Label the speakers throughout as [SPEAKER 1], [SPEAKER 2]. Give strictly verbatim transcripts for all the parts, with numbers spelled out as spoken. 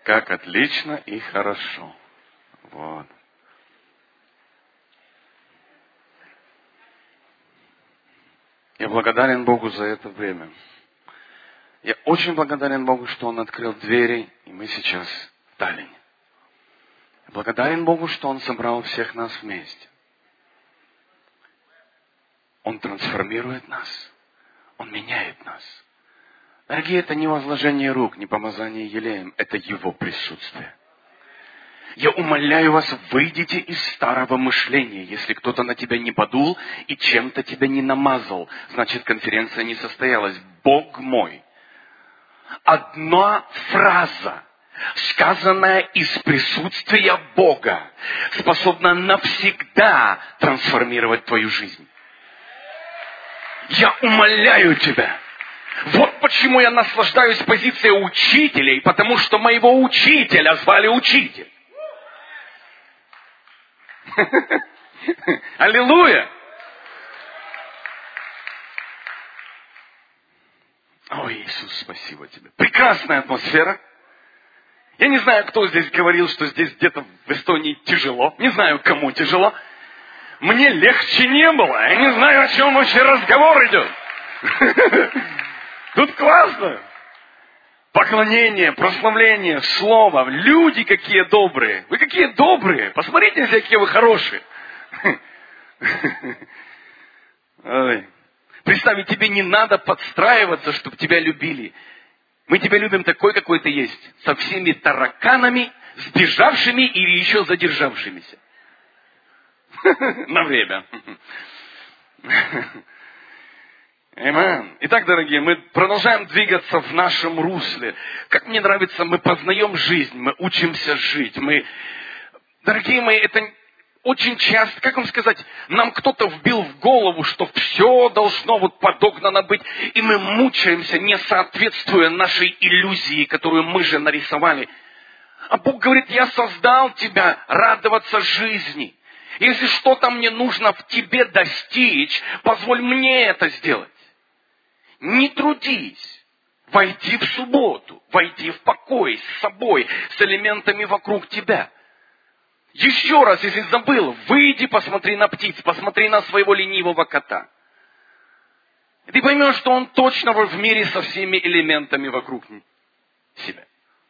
[SPEAKER 1] Как отлично и хорошо. Вот. Я благодарен Богу за это время. Я очень благодарен Богу, что Он открыл двери, и мы сейчас в Таллине. Я благодарен Богу, что Он собрал всех нас вместе. Он трансформирует нас. Он меняет нас. Дорогие, это не возложение рук, не помазание елеем. Это Его присутствие. Я умоляю вас, выйдите из старого мышления. Если кто-то на тебя не подул и чем-то тебя не намазал, значит, конференция не состоялась. Бог мой. Одна фраза, сказанная из присутствия Бога, способна навсегда трансформировать твою жизнь. Я умоляю тебя. Вот почему я наслаждаюсь позицией учителей, потому что моего учителя звали учитель. Аллилуйя! О, Иисус, спасибо тебе. Прекрасная атмосфера. Я не знаю, кто здесь говорил, что здесь где-то в Эстонии тяжело. Не знаю, кому тяжело. Мне легче не было. Я не знаю, о чем вообще разговор идет. Тут классно. Поклонение, прославление, слово. Люди какие добрые. Вы какие добрые. Посмотрите, какие вы хорошие. Ой. Представь, тебе не надо подстраиваться, чтобы тебя любили. Мы тебя любим такой, какой ты есть. Со всеми тараканами, сбежавшими или еще задержавшимися. На время. Аминь. Итак, дорогие, мы продолжаем двигаться в нашем русле. Как мне нравится, мы познаем жизнь, мы учимся жить. Мы, дорогие мои, это очень часто, как вам сказать, нам кто-то вбил в голову, что все должно вот подогнано быть, и мы мучаемся, не соответствуя нашей иллюзии, которую мы же нарисовали. А Бог говорит, я создал тебя радоваться жизни. Если что-то мне нужно в тебе достичь, позволь мне это сделать. Не трудись войти в субботу, войти в покой с собой, с элементами вокруг тебя. Еще раз, если забыл, выйди, посмотри на птиц, посмотри на своего ленивого кота. И ты поймешь, что он точно в мире со всеми элементами вокруг себя.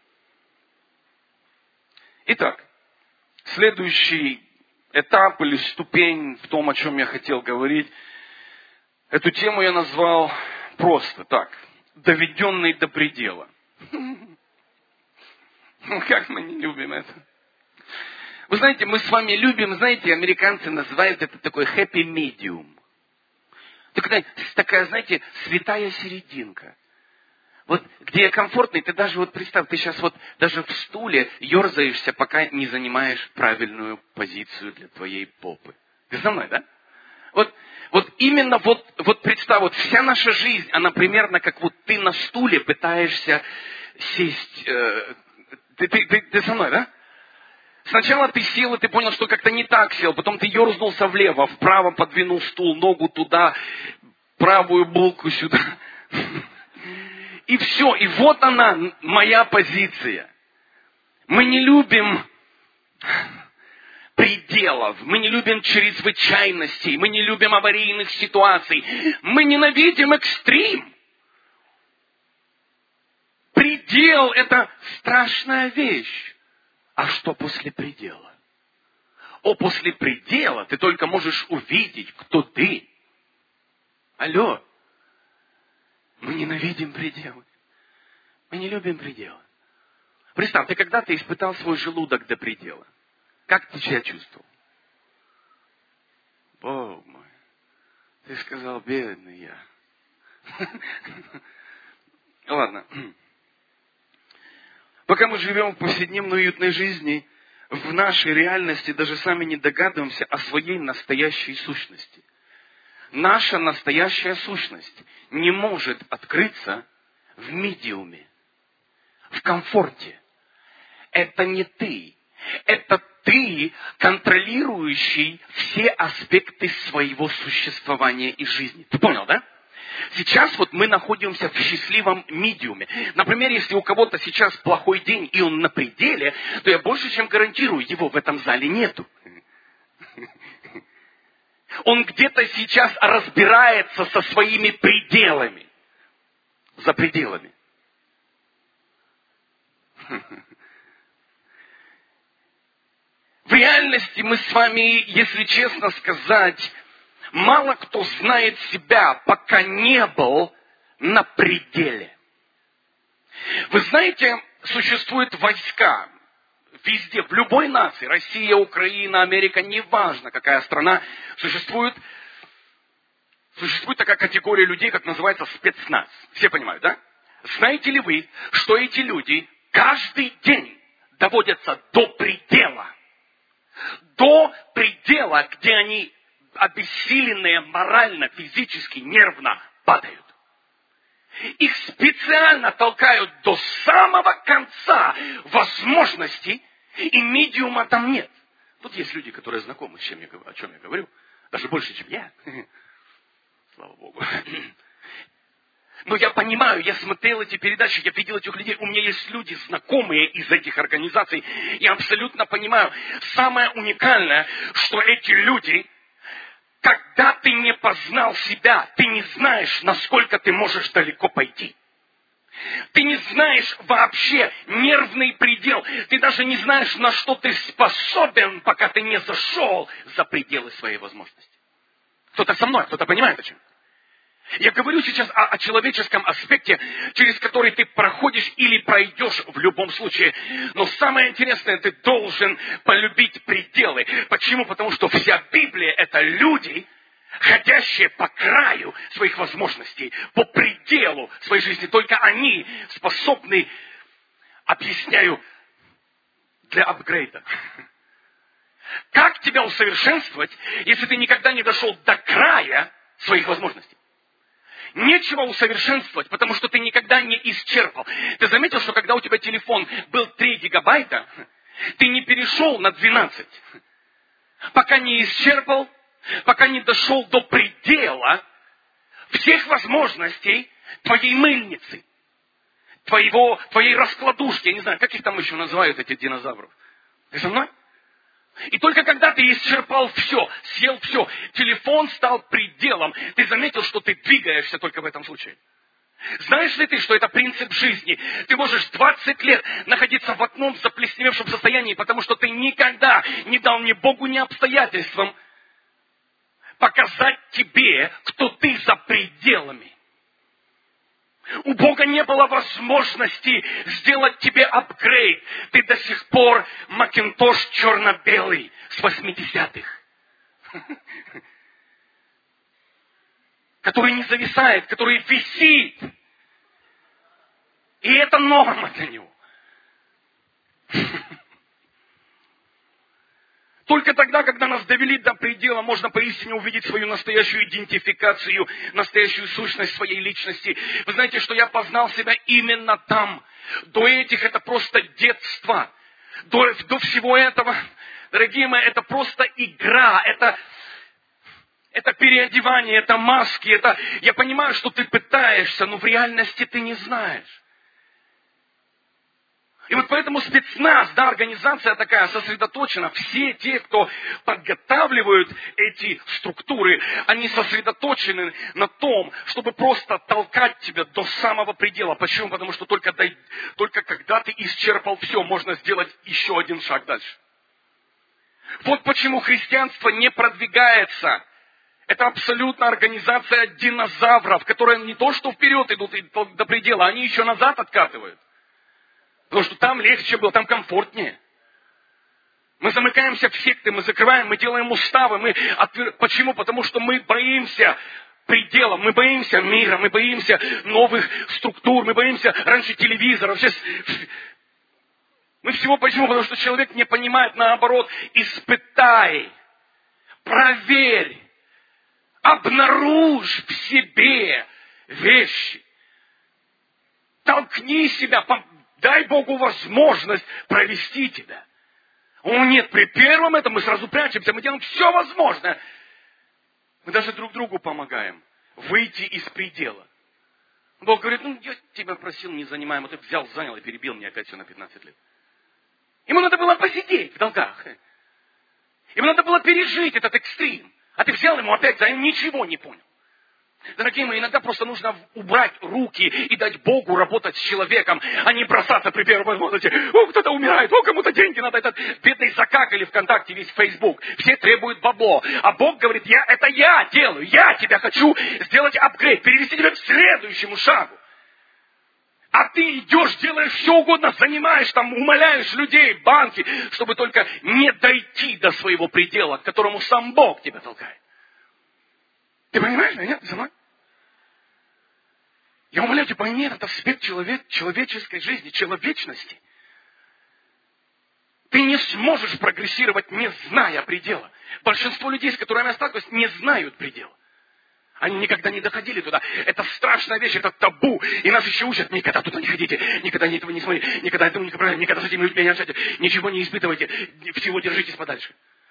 [SPEAKER 1] Итак, следующий этап или ступень в том, о чем я хотел говорить, эту тему я назвал просто так. Доведенный до предела. Как мы не любим это? Вы знаете, мы с вами любим, знаете, американцы называют это такой happy medium. Такая, такая, знаете, святая серединка. Вот где комфортно, ты даже вот представь, ты сейчас вот даже в стуле ерзаешься, пока не занимаешь правильную позицию для твоей попы. Ты со мной, да? Вот, вот именно вот, вот представь, вот вся наша жизнь, она примерно как вот ты на стуле пытаешься сесть. Э, ты, ты, ты, ты со мной, да? Сначала ты сел, и ты понял, что как-то не так сел. Потом ты ерзнулся влево, вправо подвинул стул, ногу туда, правую булку сюда. И все. И вот она, моя позиция. Мы не любим пределов. Мы не любим чрезвычайностей. Мы не любим аварийных ситуаций. Мы ненавидим экстрим. Предел – это страшная вещь. А что после предела? О, после предела ты только можешь увидеть, кто ты. Алло. Мы ненавидим пределы. Мы не любим пределы. Представь, ты когда-то испытал свой желудок до предела. Как ты себя чувствовал? Бог мой. Ты сказал, бедный я. Ладно. Пока мы живем в повседневной уютной жизни, в нашей реальности даже сами не догадываемся о своей настоящей сущности. Наша настоящая сущность не может открыться в медиуме, в комфорте. Это не ты. Это ты, контролирующий все аспекты своего существования и жизни. Ты понял, да? Сейчас вот мы находимся в счастливом медиуме. Например, если у кого-то сейчас плохой день, и он на пределе, то я больше чем гарантирую, его в этом зале нету. Он где-то сейчас разбирается со своими пределами. За пределами. В реальности мы с вами, если честно сказать, мало кто знает себя, пока не был на пределе. Вы знаете, существуют войска везде, в любой нации, Россия, Украина, Америка, неважно какая страна, существует, существует такая категория людей, как называется спецназ. Все понимают, да? Знаете ли вы, что эти люди каждый день доводятся до предела? До предела, где они обессиленные морально, физически, нервно падают. Их специально толкают до самого конца возможностей, и медиума там нет. Тут есть люди, которые знакомы, с чем я, о чем я говорю. Даже больше, чем я. Слава Богу. Но я понимаю, я смотрел эти передачи, я видел этих людей. У меня есть люди, знакомые из этих организаций. Я абсолютно понимаю. Самое уникальное, что эти люди, когда ты не познал себя, ты не знаешь, насколько ты можешь далеко пойти. Ты не знаешь вообще нервный предел. Ты даже не знаешь, на что ты способен, пока ты не зашел за пределы своей возможности. Кто-то со мной, кто-то понимает о чем. Я говорю сейчас о, о человеческом аспекте, через который ты проходишь или пройдешь в любом случае. Но самое интересное, ты должен полюбить пределы. Почему? Потому что вся Библия – это люди, ходящие по краю своих возможностей, по пределу своей жизни. Только они способны, объясняю, для апгрейда. Как тебя усовершенствовать, если ты никогда не дошел до края своих возможностей? Нечего усовершенствовать, потому что ты никогда не исчерпал. Ты заметил, что когда у тебя телефон был три гигабайта, ты не перешел на двенадцать. Пока не исчерпал, пока не дошел до предела всех возможностей твоей мыльницы, твоего, твоей раскладушки. Я не знаю, как их там еще называют, этих динозавров. Ты со мной? И только когда ты исчерпал все, съел все, телефон стал пределом, ты заметил, что ты двигаешься только в этом случае. Знаешь ли ты, что это принцип жизни? Ты можешь двадцать лет находиться в одном заплесневевшем состоянии, потому что ты никогда не дал ни Богу, ни обстоятельствам показать тебе, кто ты за пределами. У Бога не было возможности сделать тебе апгрейд. Ты до сих пор Макинтош черно-белый с восьмидесятых. Который не зависает, который висит. И это норма для него. Только тогда, когда нас довели до предела, можно поистине увидеть свою настоящую идентификацию, настоящую сущность своей личности. Вы знаете, что я познал себя именно там. До этих это просто детство. До, до всего этого, дорогие мои, это просто игра, это, это переодевание, это маски, это... Я понимаю, что ты пытаешься, но в реальности ты не знаешь. И вот поэтому спецназ, да, организация такая сосредоточена. Все те, кто подготавливают эти структуры, они сосредоточены на том, чтобы просто толкать тебя до самого предела. Почему? Потому что только, дай, только когда ты исчерпал все, можно сделать еще один шаг дальше. Вот почему христианство не продвигается. Это абсолютно организация динозавров, которые не то что вперед идут до предела, они еще назад откатывают. Потому что там легче было, там комфортнее. Мы замыкаемся в секты, мы закрываем, мы делаем уставы. Мы отвер... Почему? Потому что мы боимся предела, мы боимся мира, мы боимся новых структур, мы боимся раньше телевизора. Сейчас... Мы всего почему? Потому что человек не понимает, наоборот, испытай, проверь, обнаружь в себе вещи. Толкни себя, дай Богу возможность провести тебя. О нет, при первом этом мы сразу прячемся, мы делаем все возможное. Мы даже друг другу помогаем. выйти из предела. Бог говорит, ну, я тебя просил, не занимаем, а ты взял, занял и перебил мне опять все на пятнадцать лет. Ему надо было посидеть в долгах. Ему надо было пережить этот экстрим. А ты взял ему опять, за ничего не понял. Дорогие мои, иногда просто нужно убрать руки и дать Богу работать с человеком, а не бросаться при первой возможности. О, кто-то умирает, о, кому-то деньги надо. Этот бедный закакали ВКонтакте весь Фейсбук. Все требуют бабло. А Бог говорит, я, это я делаю. Я тебя хочу сделать апгрейд, перевести тебя к следующему шагу. А ты идешь, делаешь все угодно, занимаешь там, умоляешь людей, банки, чтобы только не дойти до своего предела, к которому сам Бог тебя толкает. Ты понимаешь меня? Ты со мной? Я умоляю тебя, пойми этот аспект человек, человеческой жизни, человечности. Ты не сможешь прогрессировать, не зная предела. Большинство людей, с которыми я сталкиваюсь, не знают предела. Они никогда не доходили туда. Это страшная вещь, это табу. И нас еще учат, никогда туда не ходите, никогда этого не смотрите, никогда этого не говорите, никогда с этими людьми не общайтесь, ничего не испытывайте, всего держитесь подальше.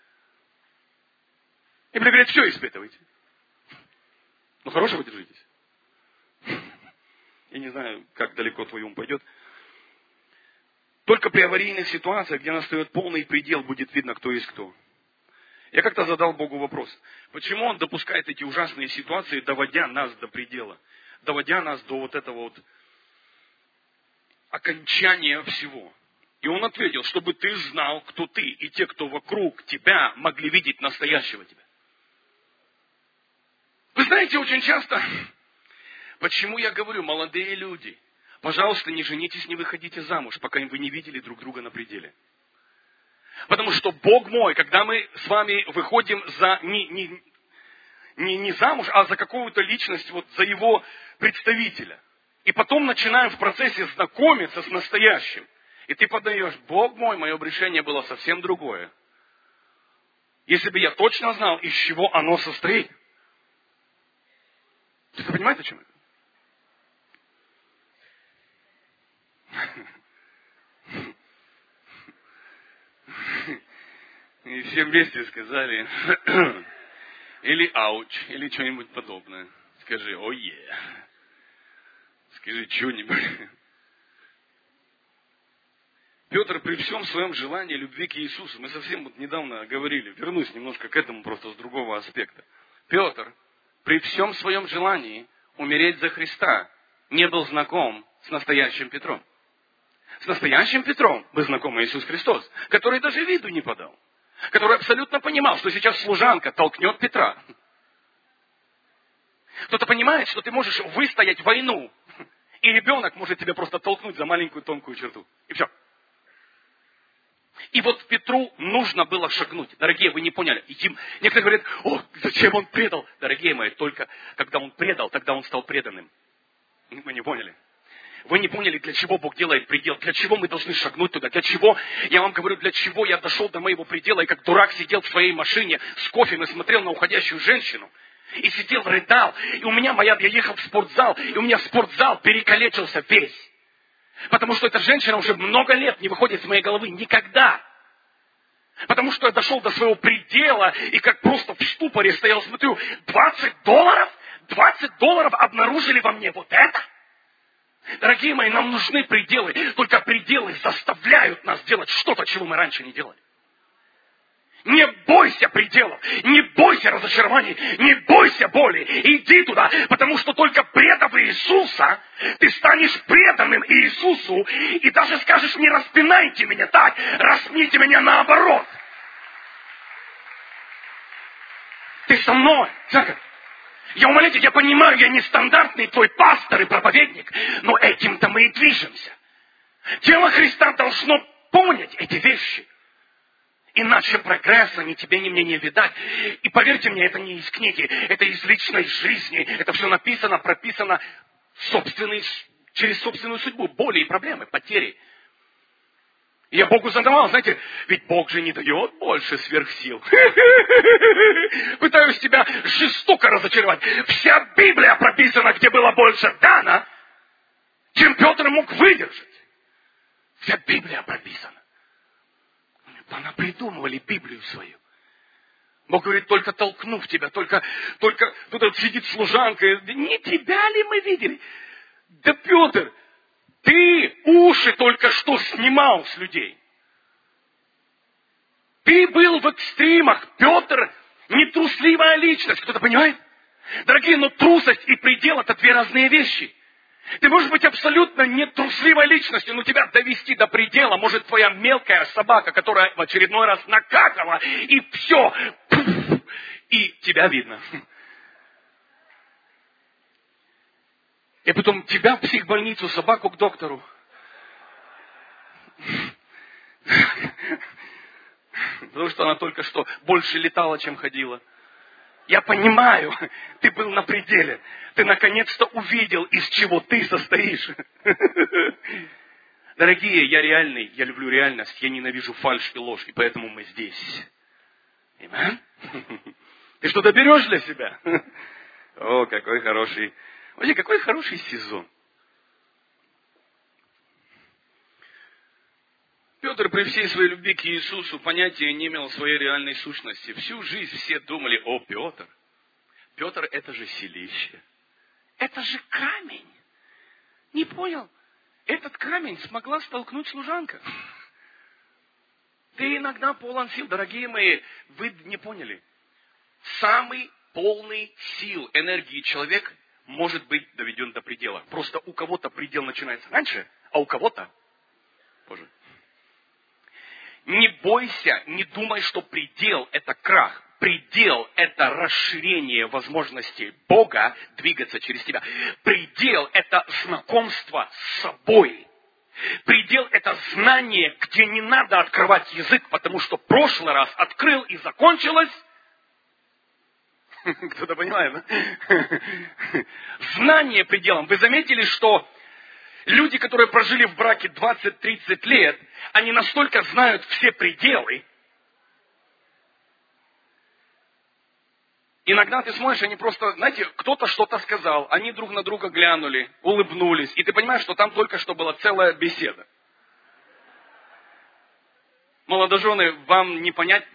[SPEAKER 1] И мне говорят, все испытывайте. Ну, хорошего держитесь. Я не знаю, как далеко твой ум пойдет. Только при аварийных ситуациях, где настает полный предел, будет видно, кто есть кто. Я как-то задал Богу вопрос. Почему Он допускает эти ужасные ситуации, доводя нас до предела? Доводя нас до вот этого вот окончания всего. И Он ответил, чтобы ты знал, кто ты, и те, кто вокруг тебя, могли видеть настоящего тебя. Вы знаете, очень часто, почему я говорю, молодые люди, пожалуйста, не женитесь, не выходите замуж, пока вы не видели друг друга на пределе. Потому что Бог мой, когда мы с вами выходим за не, не, не, не замуж, а за какую-то личность, вот за его представителя, и потом начинаем в процессе знакомиться с настоящим, и ты подаешь, Бог мой, мое решение было совсем другое. Если бы я точно знал, из чего оно состоит. Ты понимаете, о чем я? И все вместе сказали, или ауч, или что-нибудь подобное. Скажи, ое. Скажи что-нибудь. Петр при всем своем желании любви к Иисусу, мы совсем вот недавно говорили, вернусь немножко к этому просто с другого аспекта. Петр при всем своем желании умереть за Христа не был знаком с настоящим Петром. С настоящим Петром был знаком Иисус Христос, который даже виду не подал. Который абсолютно понимал, что сейчас служанка толкнет Петра. Кто-то понимает, что ты можешь выстоять войну, и ребенок может тебя просто толкнуть за маленькую тонкую черту. И все. И вот Петру нужно было шагнуть. Дорогие, вы не поняли. Им, некоторые говорят, о, зачем он предал? Дорогие мои, только когда он предал, тогда он стал преданным. Вы не поняли. Вы не поняли, для чего Бог делает предел, для чего мы должны шагнуть туда, для чего, я вам говорю, для чего я дошел до моего предела, и как дурак сидел в своей машине с кофе и смотрел на уходящую женщину, и сидел, рыдал, и у меня моя, я ехал в спортзал, и у меня спортзал перекалечился весь, потому что эта женщина уже много лет не выходит из моей головы, никогда, потому что я дошел до своего предела, и как просто в ступоре стоял, смотрю, двадцать долларов, двадцать долларов обнаружили во мне вот это. Дорогие мои, нам нужны пределы. Только пределы заставляют нас делать что-то, чего мы раньше не делали. Не бойся пределов, не бойся разочарований, не бойся боли. Иди туда, потому что только предав Иисуса, ты станешь преданным Иисусу, и даже скажешь, не распинайте меня так, распните меня наоборот. Ты со мной, церковь. Я умоляю тебя, я понимаю, я не стандартный твой пастор и проповедник, но этим-то мы и движемся. Тело Христа должно понять эти вещи. Иначе прогресса ни тебе, ни мне не видать. И поверьте мне, это не из книги, это из личной жизни. Это все написано, прописано собственной, через собственную судьбу, боли и проблемы, потери. И я Богу задавал, знаете, ведь Бог же не дает больше сверхсил. Пытаюсь тебя жестоко разочаровать. Вся Библия прописана, где было больше дано, чем Петр мог выдержать. Вся Библия прописана. Она придумывали Библию свою. Бог говорит, только толкнув тебя, только, только тут вот сидит служанка. Не тебя ли мы видели? Да, Петр, ты уши только что снимал с людей. Ты был в экстримах. Петр не трусливая личность. Кто-то понимает? Дорогие, но трусость и предел – это две разные вещи. Ты можешь быть абсолютно не трусливой личностью, но тебя довести до предела может твоя мелкая собака, которая в очередной раз накакала, и все, пуф, и тебя видно. И потом тебя в психбольницу, собаку к доктору. Потому что она только что больше летала, чем ходила. Я понимаю, ты был на пределе. Ты наконец-то увидел, из чего ты состоишь. Дорогие, я реальный, я люблю реальность, я ненавижу фальшь и ложь, и поэтому мы здесь. Аминь? Ты что-то берешь для себя? О, какой хороший, вообще, какой хороший сезон. Петр при всей своей любви к Иисусу понятия не имел своей реальной сущности. Всю жизнь все думали, о, Петр. Петр это же селище. Это же камень. Не понял? Этот камень смогла столкнуть служанка. Ты иногда полон сил. Дорогие мои, вы не поняли. Самый полный сил, энергии человек может быть доведен до предела. Просто у кого-то предел начинается раньше, а у кого-то позже. Не бойся, не думай, что предел – это крах. Предел – это расширение возможностей Бога двигаться через тебя. Предел – это знакомство с собой. Предел – это знание, где не надо открывать язык, потому что в прошлый раз открыл и закончилось. Кто-то понимает, да? Знание пределом. Вы заметили, что люди, которые прожили в браке двадцать-тридцать лет, они настолько знают все пределы. Иногда ты смотришь, они просто, знаете, кто-то что-то сказал, они друг на друга глянули, улыбнулись, и ты понимаешь, что там только что была целая беседа. Молодожены, вам не понять...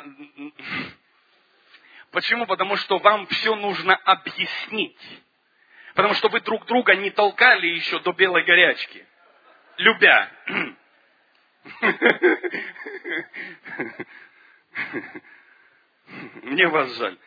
[SPEAKER 1] Почему? Потому что вам все нужно объяснить. Потому что вы друг друга не толкали еще до белой горячки. Любя. Мне вас жаль.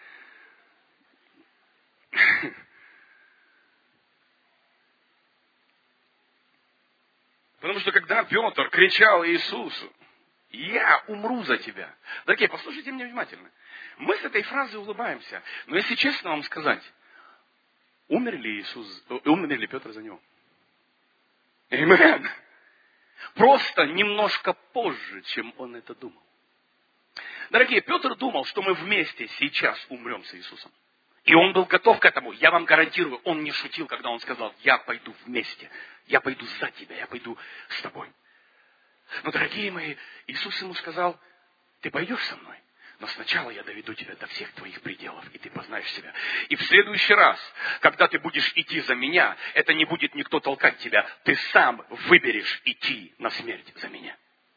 [SPEAKER 1] Потому что когда Петр кричал Иисусу, я умру за тебя. Дорогие, послушайте меня внимательно. Мы с этой фразой улыбаемся. Но если честно вам сказать, умер ли Иисус, умер ли Петр за него? Аминь. Просто немножко позже, чем он это думал. Дорогие, Петр думал, что мы вместе сейчас умрем с Иисусом. И он был готов к этому. Я вам гарантирую, он не шутил, когда он сказал, я пойду вместе. Я пойду за тебя, я пойду с тобой. Но, дорогие мои, Иисус ему сказал, ты пойдешь со мной, но сначала я доведу тебя до всех твоих пределов, и ты познаешь себя. И в следующий раз, когда ты будешь идти за меня, это не будет никто толкать тебя, ты сам выберешь идти на смерть за меня.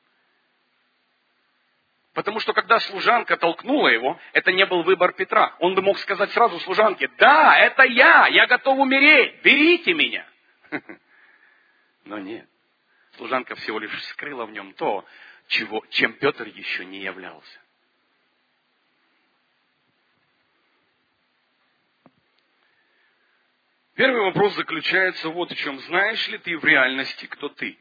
[SPEAKER 1] Потому что когда служанка толкнула его, это не был выбор Петра. Он бы мог сказать сразу служанке, да, это я, я готов умереть, берите меня. Но нет. Служанка всего лишь скрыла в нем то, чего, чем Петр еще не являлся. Первый вопрос заключается вот в чем. Знаешь ли ты в реальности, кто ты?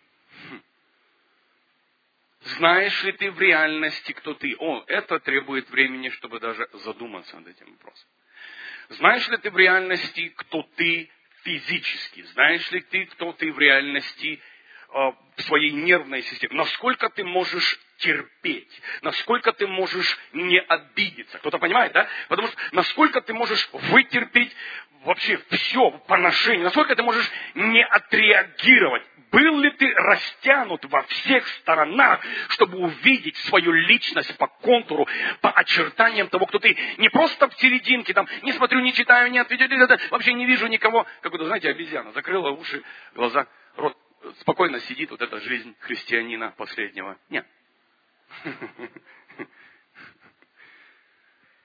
[SPEAKER 1] Знаешь ли ты в реальности, кто ты? О, это требует времени, чтобы даже задуматься над этим вопросом. Знаешь ли ты в реальности, кто ты физически? Знаешь ли ты, кто ты в реальности в своей нервной системе? Насколько ты можешь терпеть? Насколько ты можешь не обидеться? Кто-то понимает, да? Потому что насколько ты можешь вытерпеть вообще все поношение? Насколько ты можешь не отреагировать? Был ли ты растянут во всех сторонах, чтобы увидеть свою личность по контуру, по очертаниям того, кто ты? Не просто в серединке, там, не смотрю, не читаю, не отвечаю, вообще не вижу никого. Как будто, знаете, обезьяна закрыла уши, глаза, рот. Спокойно сидит вот эта жизнь христианина последнего. Нет.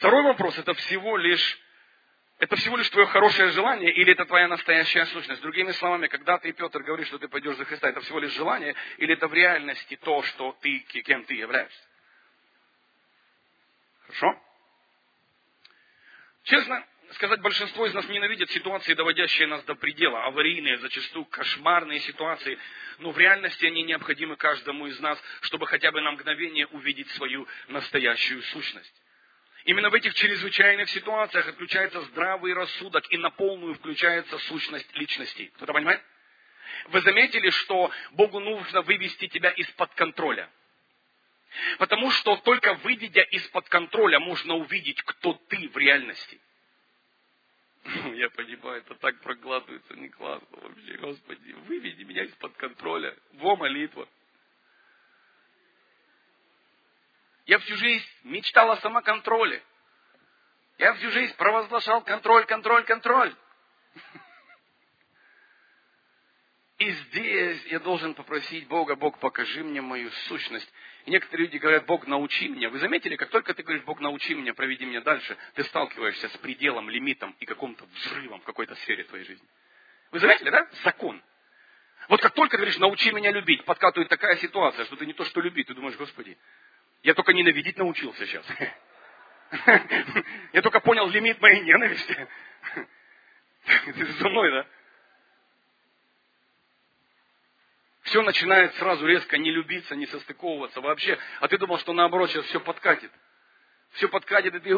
[SPEAKER 1] Второй вопрос, это всего лишь, это всего лишь твое хорошее желание или это твоя настоящая сущность? Другими словами, когда ты, Петр, говоришь, что ты пойдешь за Христа, это всего лишь желание или это в реальности то, что ты, кем ты являешься? Хорошо? Честно сказать, большинство из нас ненавидят ситуации, доводящие нас до предела, аварийные, зачастую кошмарные ситуации, но в реальности они необходимы каждому из нас, чтобы хотя бы на мгновение увидеть свою настоящую сущность. Именно в этих чрезвычайных ситуациях отключается здравый рассудок и на полную включается сущность личности. Кто-то понимает? Вы заметили, что Богу нужно вывести тебя из-под контроля? Потому что только выведя из-под контроля, можно увидеть, кто ты в реальности. Я понимаю, это так проглатывается, не классно вообще. Господи, выведи меня из-под контроля. Во молитва. Я всю жизнь мечтал о самоконтроле. Я всю жизнь провозглашал контроль, контроль, контроль. И здесь я должен попросить Бога: Бог, покажи мне мою сущность. И некоторые люди говорят: Бог, научи меня. Вы заметили, как только ты говоришь: Бог, научи меня, проведи меня дальше, ты сталкиваешься с пределом, лимитом и каким-то взрывом в какой-то сфере твоей жизни. Вы заметили, да? Закон. Вот как только ты говоришь: научи меня любить, подкатывает такая ситуация, что ты не то что любить, ты думаешь: Господи, я только ненавидеть научился сейчас. Я только понял лимит моей ненависти. Ты за мной, да? Все начинает сразу резко не любиться, не состыковываться вообще. А ты думал, что наоборот сейчас все подкатит. Все подкатит, и ты...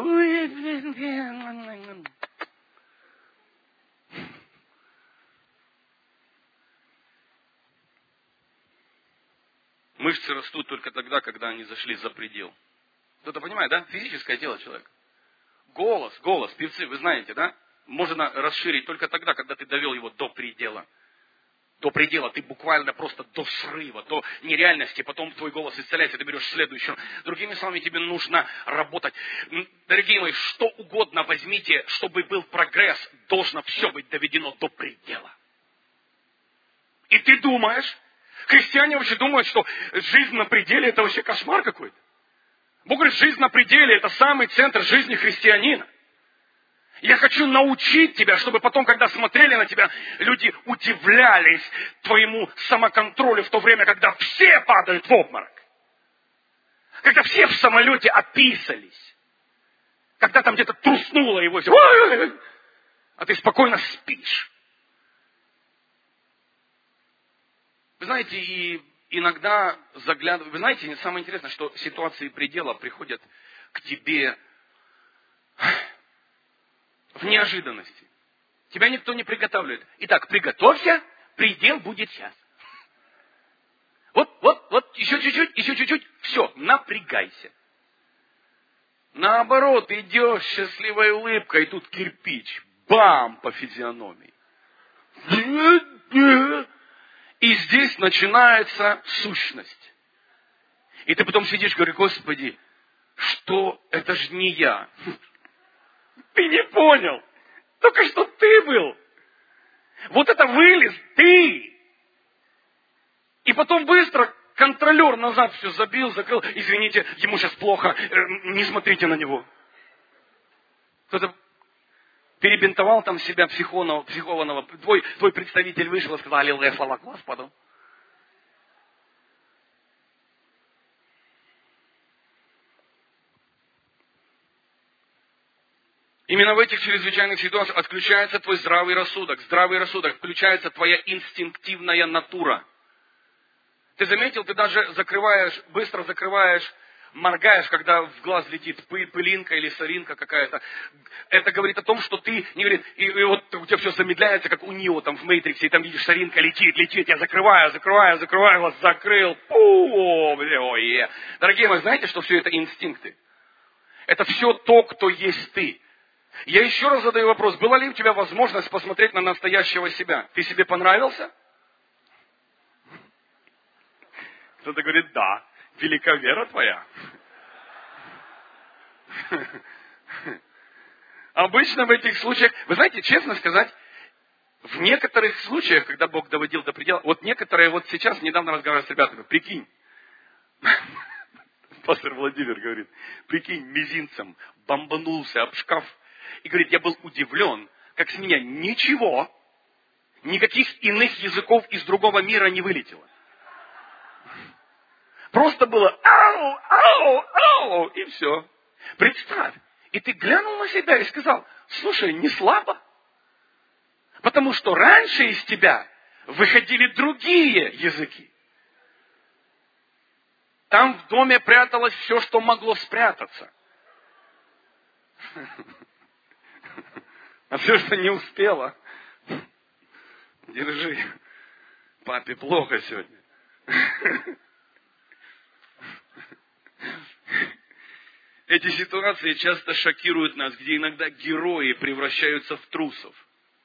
[SPEAKER 1] Мышцы растут только тогда, когда они зашли за предел. Кто-то понимает, да? Физическое тело человека. Голос, голос, певцы, вы знаете, да? Можно расширить только тогда, когда ты довел его до предела. До предела, ты буквально просто до срыва, до нереальности, потом твой голос исцеляется, ты берешь следующую. Другими словами, тебе нужно работать. Дорогие мои, что угодно возьмите, чтобы был прогресс, должно все быть доведено до предела. И ты думаешь, христиане вообще думают, что жизнь на пределе это вообще кошмар какой-то. Бог говорит, жизнь на пределе это самый центр жизни христианина. Я хочу научить тебя, чтобы потом, когда смотрели на тебя, люди удивлялись твоему самоконтролю в то время, когда все падают в обморок. Когда все в самолете описались. Когда там где-то труснуло его, а ты спокойно спишь. Вы знаете, и иногда заглядывая... Вы знаете, самое интересное, что ситуации предела приходят к тебе... в неожиданности. Тебя никто не приготавливает. Итак, приготовься, предел будет сейчас. Вот, вот, вот, еще чуть-чуть, еще чуть-чуть. Все, напрягайся. Наоборот, идешь с счастливой улыбкой, и тут кирпич. Бам! По физиономии. И здесь начинается сущность. И ты потом сидишь и говоришь: Господи, что это же не я. Ты не понял. Только что ты был. Вот это вылез ты. И потом быстро контролер назад все забил, закрыл. Извините, ему сейчас плохо. Не смотрите на него. Кто-то перебинтовал там себя психованного. психованного. Твой, твой представитель вышел и сказал: аллилуйя, слава Господу. Именно в этих чрезвычайных ситуациях отключается твой здравый рассудок. Здравый рассудок, включается твоя инстинктивная натура. Ты заметил, ты даже закрываешь, быстро закрываешь, моргаешь, когда в глаз летит пыль, пылинка или соринка какая-то. Это говорит о том, что ты, не говорит, и, и вот у тебя все замедляется, как у Нио там в Мейтриксе, и там видишь, соринка летит, летит, я закрываю, закрываю, закрываю, вас закрыл. О, бля, ой. Дорогие мои, знаете, что все это инстинкты? Это все то, кто есть ты. Я еще раз задаю вопрос. Была ли у тебя возможность посмотреть на настоящего себя? Ты себе понравился? Кто-то говорит: да, велика вера твоя. Обычно в этих случаях, вы знаете, честно сказать, в некоторых случаях, когда Бог доводил до предела, вот некоторые вот сейчас, недавно разговаривал с ребятами, прикинь, Пастор Владимир говорит, прикинь, мизинцем бомбанулся об шкаф. И говорит, я был удивлен, как с меня ничего, никаких иных языков из другого мира не вылетело. Просто было ау, ау, ау, и все. Представь, и ты глянул на себя и сказал, слушай, не слабо. Потому что раньше из тебя выходили другие языки. Там в доме пряталось все, что могло спрятаться. А все, что не успело, держи. Папе плохо сегодня. Эти ситуации часто шокируют нас, где иногда герои превращаются в трусов.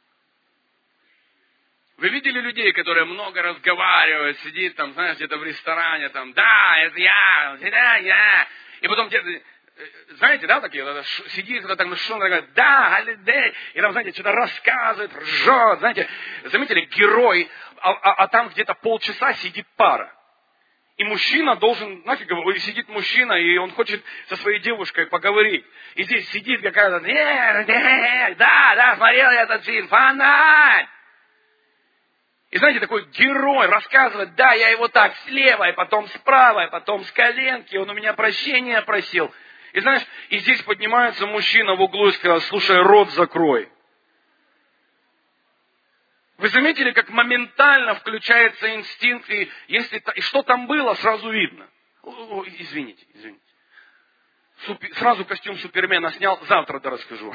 [SPEAKER 1] Вы видели людей, которые много разговаривают, сидит там, знаешь, где-то в ресторане, там, да, это я, да, я. И потом где-то, знаете, да, такие, сидит кто-то так, ну что он говорит, да, алидей, и там, знаете, что-то рассказывает, ржет, знаете. Заметили, герой, а, а, а там где-то полчаса сидит пара. И мужчина должен, знаете, сидит мужчина, и он хочет со своей девушкой поговорить. И здесь сидит какая-то, да, да, смотрел я этот фильм, фанат. И знаете, такой герой рассказывает, да, я его так слева, и потом справа, и потом с коленки, он у меня прощения просил. И знаешь, и здесь поднимается мужчина в углу и сказал, слушай, рот закрой. Вы заметили, как моментально включается инстинкт, и, если, и что там было, сразу видно. О, извините, извините. Супер, сразу костюм Супермена снял, завтра да расскажу.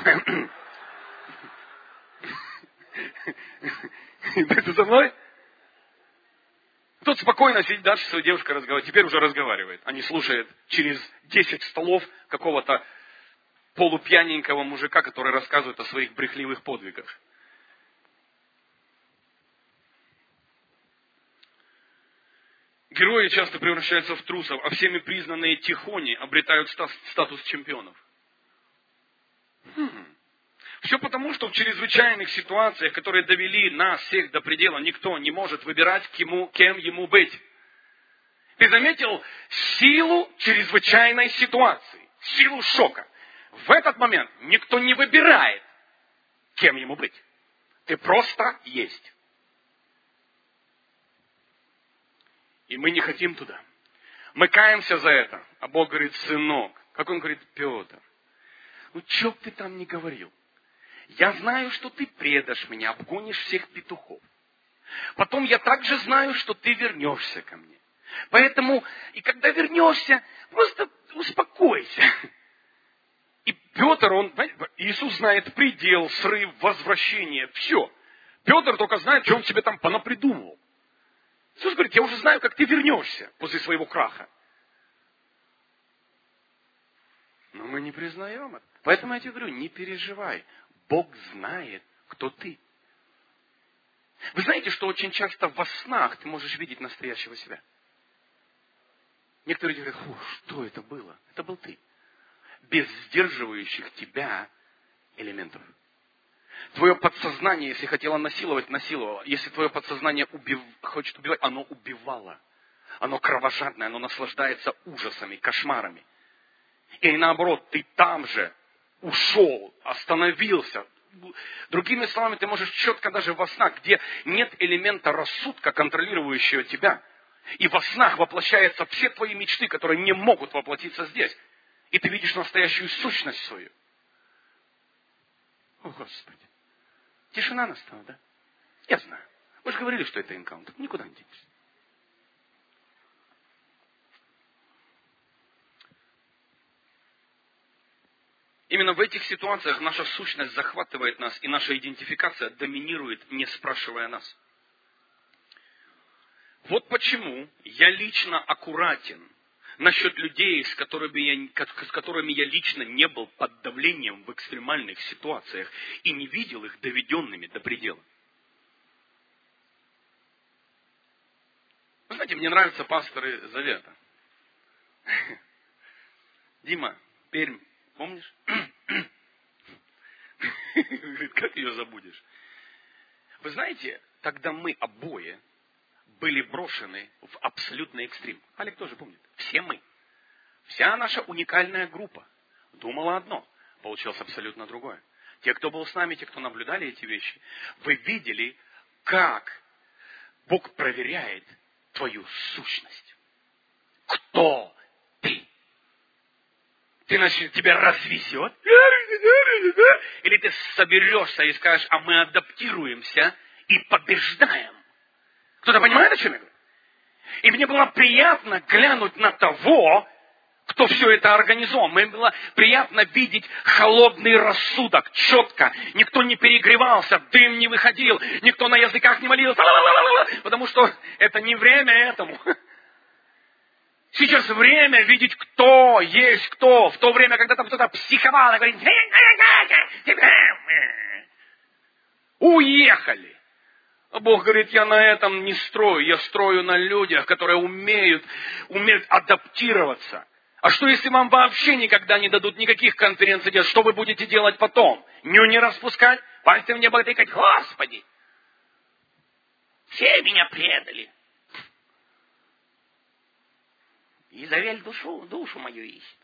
[SPEAKER 1] Ты со мной? Тот спокойно сидит дальше с своей девушкой разговаривает. Теперь уже разговаривает. Они слушают через десять столов какого-то полупьяненького мужика, который рассказывает о своих брехливых подвигах. Герои часто превращаются в трусов, а всеми признанные тихони обретают статус чемпионов. Хм. Все потому, что в чрезвычайных ситуациях, которые довели нас всех до предела, никто не может выбирать, кему, кем ему быть. Ты заметил силу чрезвычайной ситуации, силу шока. В этот момент никто не выбирает, кем ему быть. Ты просто есть. И мы не хотим туда. Мы каемся за это. А Бог говорит, сынок, как он говорит, Петр, ну что б ты там ни говорил? Я знаю, что ты предашь меня, обгонишь всех петухов. Потом я также знаю, что ты вернешься ко мне. Поэтому, и когда вернешься, просто успокойся. И Петр, он, Иисус знает предел, срыв, возвращение, все. Петр только знает, что он себе там понапридумывал. Иисус говорит, я уже знаю, как ты вернешься после своего краха. Но мы не признаем это. Поэтому я тебе говорю, не переживай. Бог знает, кто ты. Вы знаете, что очень часто во снах ты можешь видеть настоящего себя. Некоторые говорят, фу, что это было? Это был ты. Без сдерживающих тебя элементов. Твое подсознание, если хотело насиловать, насиловало. Если твое подсознание убив... хочет убивать, оно убивало. Оно кровожадное, оно наслаждается ужасами, кошмарами. И наоборот, ты там же ушел, остановился. Другими словами, ты можешь четко даже во снах, где нет элемента рассудка, контролирующего тебя. И во снах воплощаются все твои мечты, которые не могут воплотиться здесь. И ты видишь настоящую сущность свою. О, Господи. Тишина настала, да? Я знаю. Вы же говорили, что это энкаунтер. Никуда не денешься. Именно в этих ситуациях наша сущность захватывает нас, и наша идентификация доминирует, не спрашивая нас. Вот почему я лично аккуратен насчет людей, с которыми я, с которыми я лично не был под давлением в экстремальных ситуациях и не видел их доведенными до предела. Вы знаете, мне нравятся пасторы Завета. Дима, Пермь. Помнишь? Говорит, как ее забудешь? Вы знаете, тогда мы обои были брошены в абсолютный экстрим. Олег тоже помнит. Все мы. Вся наша уникальная группа думала одно, получилось абсолютно другое. Те, кто был с нами, те, кто наблюдали эти вещи, вы видели, как Бог проверяет твою сущность. Кто ты? Ты начнешь, тебя развезет? Или ты соберешься и скажешь, а мы адаптируемся и побеждаем? Кто-то понимает, о чем я говорю? И мне было приятно глянуть на того, кто все это организовал. Мне было приятно видеть холодный рассудок, четко. Никто не перегревался, дым не выходил, никто на языках не молился. Потому что это не время этому. Сейчас время видеть, кто есть кто. В то время, когда там кто-то психовал и говорит, уехали. А Бог говорит, я на этом не строю, я строю на людях, которые умеют, умеют адаптироваться. А что, если вам вообще никогда не дадут никаких конференций делать? Что вы будете делать потом? Ню не распускать? Пальцем в небо тыкать? Господи! Все меня предали. Изавель душу, душу мою ищет.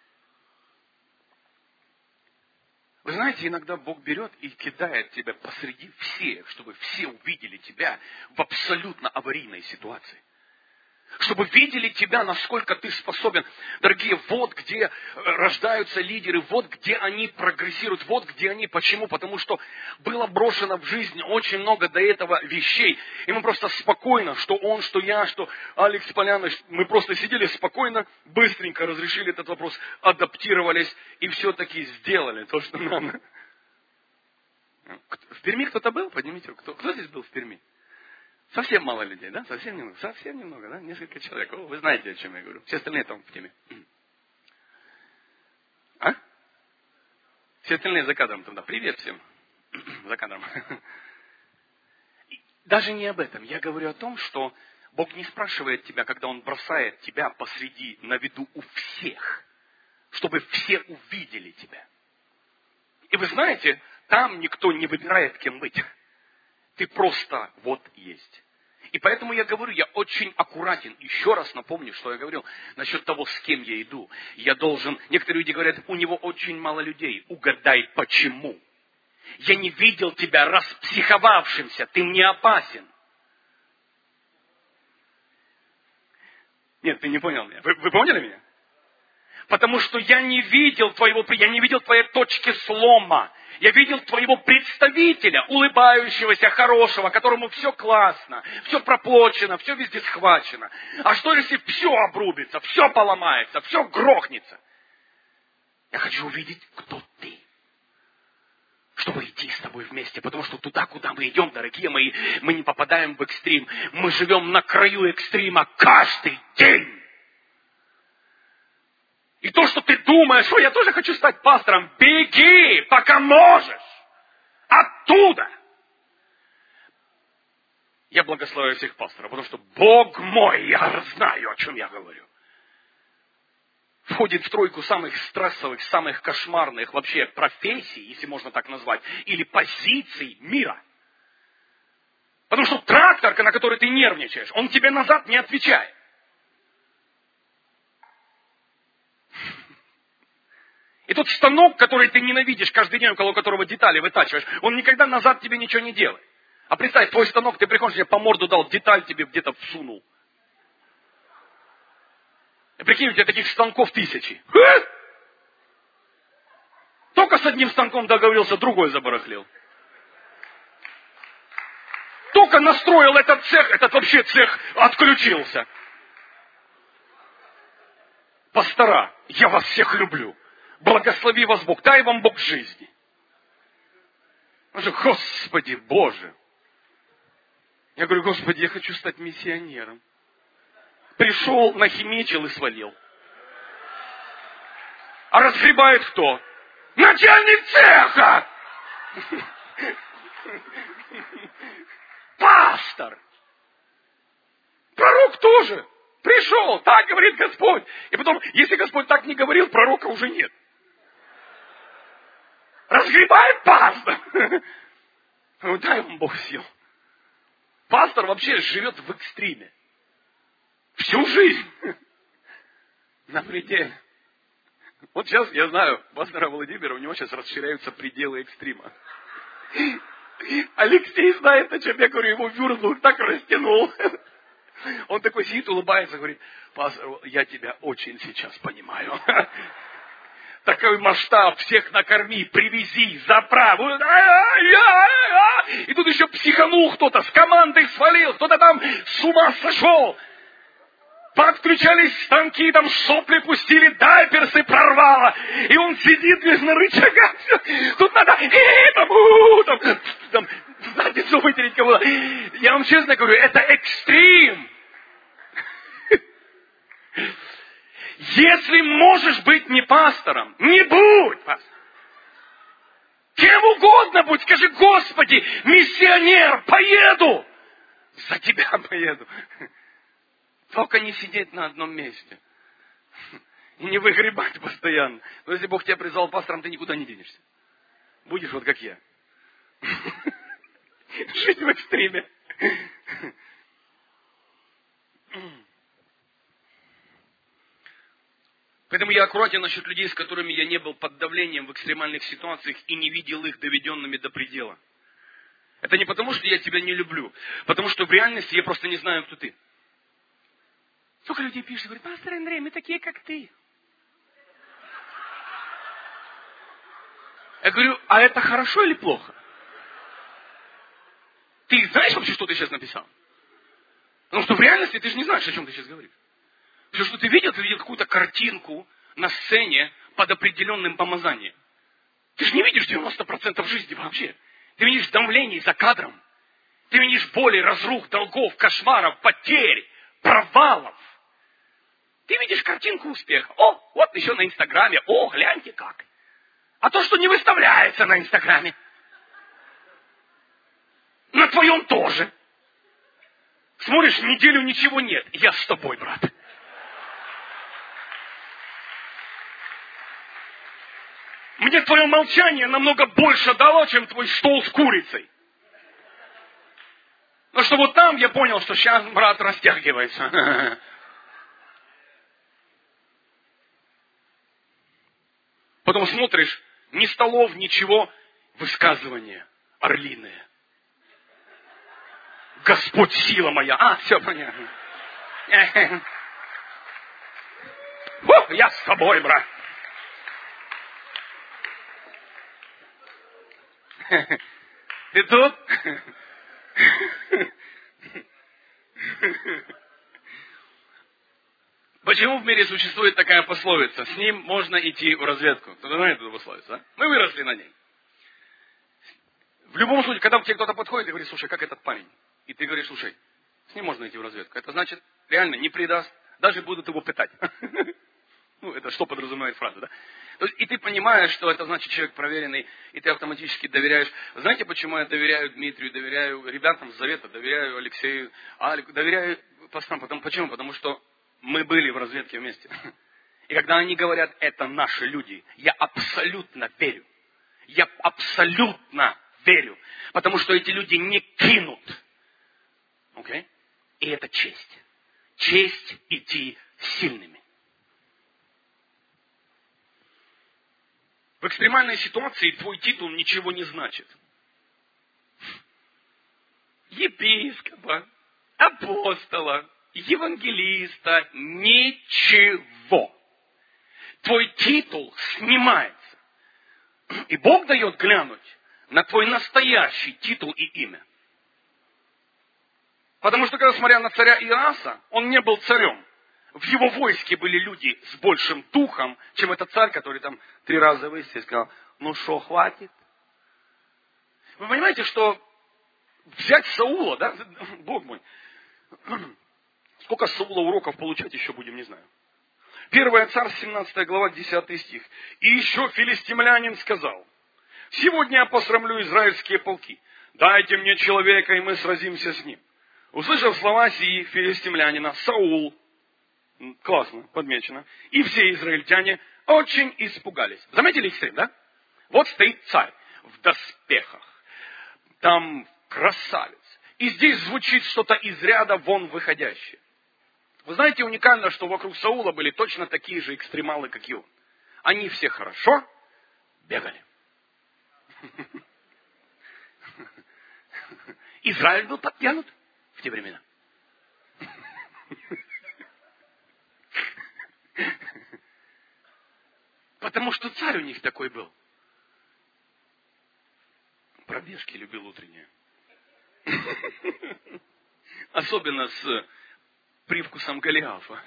[SPEAKER 1] Вы знаете, иногда Бог берет и кидает тебя посреди всех, чтобы все увидели тебя в абсолютно аварийной ситуации. Чтобы видели тебя, насколько ты способен. Дорогие, вот где рождаются лидеры, вот где они прогрессируют, вот где они. Почему? Потому что было брошено в жизнь очень много до этого вещей. И мы просто спокойно, что он, что я, что Алекс Поляныч, мы просто сидели спокойно, быстренько разрешили этот вопрос, адаптировались и все-таки сделали то, что надо. В Перми кто-то был? Поднимите руку. Кто, кто здесь был в Перми? Совсем мало людей, да? Совсем немного. Совсем немного, да? Несколько человек. О, вы знаете, о чем я говорю. Все остальные там в теме. А? Все остальные за кадром тогда. Привет всем. За кадром. Даже не об этом. Я говорю о том, что Бог не спрашивает тебя, когда Он бросает тебя посреди, на виду у всех, чтобы все увидели тебя. И вы знаете, там никто не выбирает, кем быть. Ты просто вот есть. И поэтому я говорю, я очень аккуратен. Еще раз напомню, что я говорил насчет того, с кем я иду. Я должен... Некоторые люди говорят, у него очень мало людей. Угадай, почему. Я не видел тебя распсиховавшимся. Ты мне опасен. Нет, ты не понял меня. Вы, вы поняли меня? Потому что я не видел твоего, я не видел твоей точки слома. Я видел твоего представителя, улыбающегося, хорошего, которому все классно, все проплачено, все везде схвачено. А что, если все обрубится, все поломается, все грохнется? Я хочу увидеть, кто ты. Чтобы идти с тобой вместе. Потому что туда, куда мы идем, дорогие мои, мы не попадаем в экстрим. Мы живем на краю экстрима каждый день. И то, что ты думаешь, что я тоже хочу стать пастором, беги, пока можешь. Оттуда. Я благословляю всех пасторов, потому что Бог мой, я знаю, о чем я говорю. Входит в тройку самых стрессовых, самых кошмарных вообще профессий, если можно так назвать, или позиций мира. Потому что трактор, на который ты нервничаешь, он тебе назад не отвечает. И тот станок, который ты ненавидишь каждый день, около которого детали вытачиваешь, он никогда назад тебе ничего не делает. А представь, твой станок, ты приходишь, тебе по морду дал, деталь тебе где-то всунул. И прикинь, у тебя таких станков тысячи. Только с одним станком договорился, другой забарахлил. Только настроил этот цех, этот вообще цех отключился. Пастора, я вас всех люблю. Благослови вас Бог, дай вам Бог жизни. Господи Боже. Я говорю, Господи, я хочу стать миссионером. Пришел, нахимичил и свалил. А разгребает кто? Начальник цеха! Пастор! Пророк тоже пришел, так говорит Господь. И потом, если Господь так не говорил, пророка уже нет. Разгребает пастор. Дай вам Бог сил. Пастор вообще живет в экстриме. Всю жизнь. На пределе. Вот сейчас, я знаю, пастора Владимира, у него сейчас расширяются пределы экстрима. Алексей знает, о чем я говорю, его Вюрзбург так растянул. Он такой сидит, улыбается, говорит: пастор, я тебя очень сейчас понимаю. Такой масштаб, всех накорми, привези, заправ. И тут еще психанул кто-то, с командой свалил, кто-то там с ума сошел. Подключались станки, там сопли пустили, дайперсы прорвало. И он сидит весь на рычагах. Тут надо, там, там, там, задницу вытереть кого-то. Я вам честно говорю, это экстрим. Если можешь быть не пастором, не будь пастором. Кем угодно будь, скажи: Господи, миссионер, поеду. За тебя поеду. Только не сидеть на одном месте. И не выгребать постоянно. Но если Бог тебя призвал пастором, ты никуда не денешься. Будешь вот как я. Жить в экстриме. Поэтому я аккуратен насчет людей, с которыми я не был под давлением в экстремальных ситуациях и не видел их доведенными до предела. Это не потому, что я тебя не люблю. Потому что в реальности я просто не знаю, кто ты. Сколько людей пишут, говорят: пастор Андрей, мы такие, как ты. Я говорю: а это хорошо или плохо? Ты знаешь вообще, что ты сейчас написал? Потому что в реальности ты же не знаешь, о чем ты сейчас говоришь. Все, что ты видел, ты видел какую-то картинку на сцене под определенным помазанием. Ты же не видишь девяносто процентов жизни вообще. Ты видишь давление за кадром. Ты видишь боли, разрух, долгов, кошмаров, потерь, провалов. Ты видишь картинку успеха. О, вот еще на Инстаграме. О, гляньте как. А то, что не выставляется на Инстаграме. На твоем тоже. Смотришь, неделю ничего нет. Я с тобой, брат. Мне твое молчание намного больше дало, чем твой стол с курицей. Но что вот там я понял, что сейчас брат растягивается. Потом смотришь, ни столов, ничего, высказывания орлиные. Господь, сила моя. А, все понятно. Фу, я с тобой, брат. Ты тут? Почему в мире существует такая пословица? С ним можно идти в разведку. Кто-то знает эту пословицу, а? Мы выросли на ней. В любом случае, когда к тебе кто-то подходит и говорит: слушай, как этот парень? И ты говоришь: слушай, с ним можно идти в разведку. Это значит, реально не предаст, даже будут его пытать. Ну, это что подразумевает фраза, да? И ты понимаешь, что это значит человек проверенный, и ты автоматически доверяешь. Знаете, почему я доверяю Дмитрию, доверяю ребятам с Завета, доверяю Алексею, Алику, доверяю пасторам? Потому, почему? Потому что мы были в разведке вместе. И когда они говорят: это наши люди, я абсолютно верю. Я абсолютно верю. Потому что эти люди не кинут. Okay? И это честь. Честь идти сильными. В экстремальной ситуации твой титул ничего не значит. Епископа, апостола, евангелиста, ничего. Твой титул снимается. И Бог дает глянуть на твой настоящий титул и имя. Потому что, когда смотря на царя Иоаса, он не был царем. В его войске были люди с большим духом, чем этот царь, который там три раза выстрелил и сказал: ну что, хватит? Вы понимаете, что взять Саула, да, Бог мой, сколько Саула уроков получать еще будем, не знаю. Первое Царств, семнадцатая глава, десятый стих. И еще филистимлянин сказал: сегодня я посрамлю израильские полки. Дайте мне человека, и мы сразимся с ним. Услышав слова сии филистимлянина, Саул, классно, подмечено, и все израильтяне очень испугались. Заметили экстрим, да? Вот стоит царь в доспехах, там красавец. И здесь звучит что-то из ряда вон выходящее. Вы знаете, уникально, что вокруг Саула были точно такие же экстремалы, как и он. Они все хорошо бегали. Израиль был подтянут в те времена. Потому что царь у них такой был. Пробежки любил утренние. Особенно с привкусом Голиафа.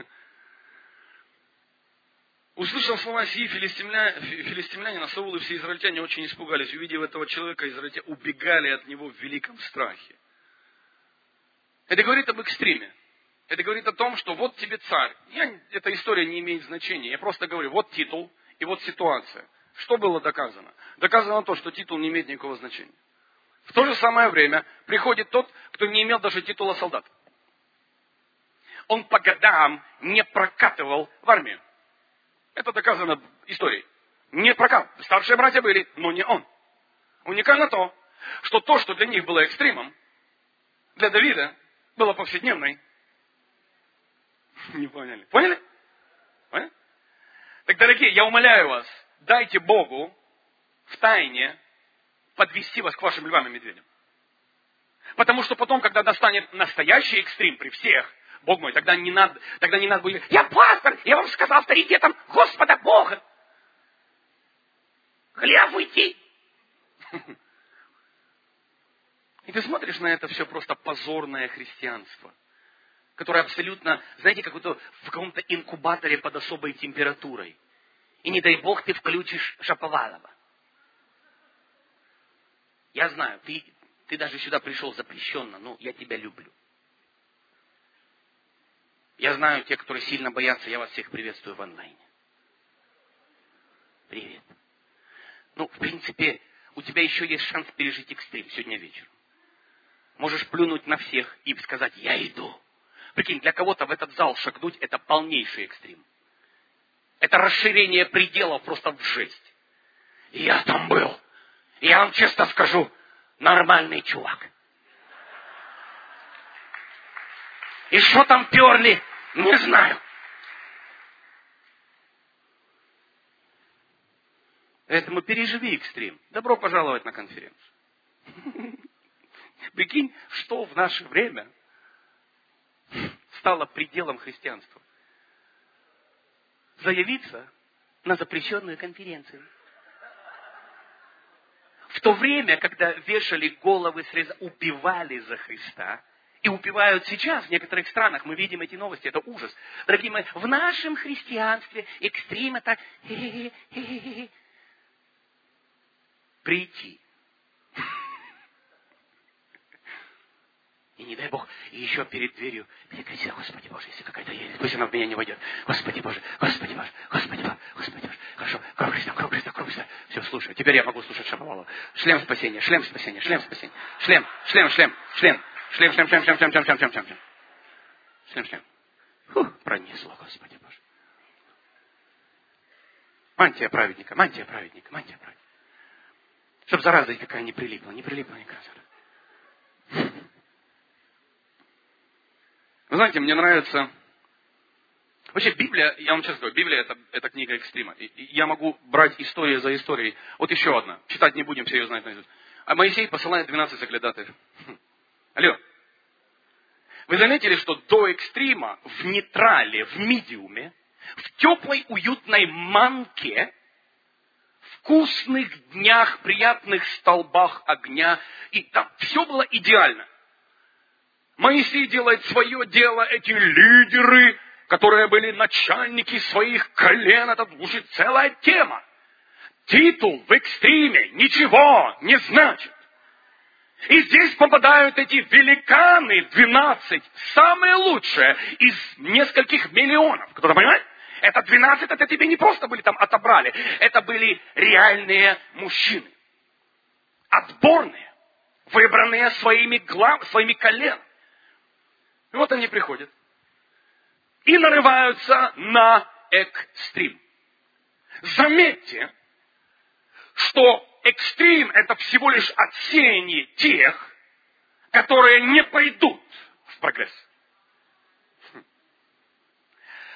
[SPEAKER 1] Услышав слова сии, филистимля... филистимлянина, Саул и все израильтяне очень испугались. Увидев этого человека, израильтяне убегали от него в великом страхе. Это говорит об экстриме. Это говорит о том, что вот тебе царь. Я... Эта история не имеет значения. Я просто говорю, вот титул и вот ситуация. Что было доказано? Доказано то, что титул не имеет никакого значения. В то же самое время приходит тот, кто не имел даже титула солдат. Он по годам не прокатывал в армию. Это доказано историей. Не прокат. Старшие братья были, но не он. Уникально то, что то, что для них было экстримом, для Давида было повседневной. Не поняли? Поняли? Поняли? Так, дорогие, я умоляю вас, дайте Богу в тайне подвести вас к вашим львам и медведям. Потому что потом, когда настанет настоящий экстрим при всех, Бог мой, тогда не надо, тогда не надо будет, я пастор, я вам сказал авторитетом Господа Бога. Хлеб уйти. И ты смотришь на это все просто позорное христианство, которое абсолютно, знаете, как будто в каком-то инкубаторе под особой температурой. И не дай Бог ты включишь Шаповалова. Я знаю, ты, ты даже сюда пришел запрещенно, но я тебя люблю. Я знаю, те, которые сильно боятся, я вас всех приветствую в онлайне. Привет. Ну, в принципе, у тебя еще есть шанс пережить экстрим сегодня вечером. Можешь плюнуть на всех и сказать, я иду. Прикинь, для кого-то в этот зал шагнуть, это полнейший экстрим. Это расширение пределов просто в жесть. Я там был. Я вам честно скажу, нормальный чувак. И что там перли, не знаю. Поэтому переживи экстрим. Добро пожаловать на конференцию. Прикинь, что в наше время стало пределом христианства. Заявиться на запрещенную конференцию. В то время, когда вешали головы, среза, убивали за Христа, и убивают сейчас в некоторых странах, мы видим эти новости, это ужас. Дорогие мои, в нашем христианстве экстрим это прийти. И не дай Бог, и еще перед дверью перекреститься, Господи Боже, если какая-то едет, пусть она в меня не войдет. Господи Боже, Господи Боже, Господи Боже, Господи Боже. Хорошо, круг Христа, круг Христа, круг Христа. Все, слушаю. Теперь я могу слушать Шаповалова. Шлем спасения, шлем спасения, шлем спасения. Шлем, шлем, шлем, шлем. Шлем, шлем, шлем, шлем, шлем, шлем, шлем, шлем, шлем, шлем. Шлем, шлем. Фух, пронесло, Господи Боже. Мантия праведника, мантия праведника, мантия праведника. Чтоб зараза какая не прилипла, не прилипла никакая зараза. Вы знаете, мне нравится... Вообще, Библия, я вам честно говорю, Библия это, это книга экстрима. И, и я могу брать историю за историей. Вот еще одна. Читать не будем, все ее знают наизусть. А Моисей посылает двенадцать соглядатаев. Алло. Вы заметили, что до экстрима в нейтрале, в мидиуме, в теплой уютной манке, вкусных днях, приятных столбах огня, и там все было идеально. Моисей делает свое дело, эти лидеры, которые были начальники своих колен, это уже целая тема. Титул в экстриме ничего не значит. И здесь попадают эти великаны, двенадцать, самые лучшие из нескольких миллионов. Кто-то понимает? Это двенадцать, это тебе не просто были там отобрали. Это были реальные мужчины. Отборные, выбранные своими, глав, своими коленами. И вот они приходят. И нарываются на экстрим. Заметьте, что экстрим это всего лишь отсеяние тех, которые не пойдут в прогресс.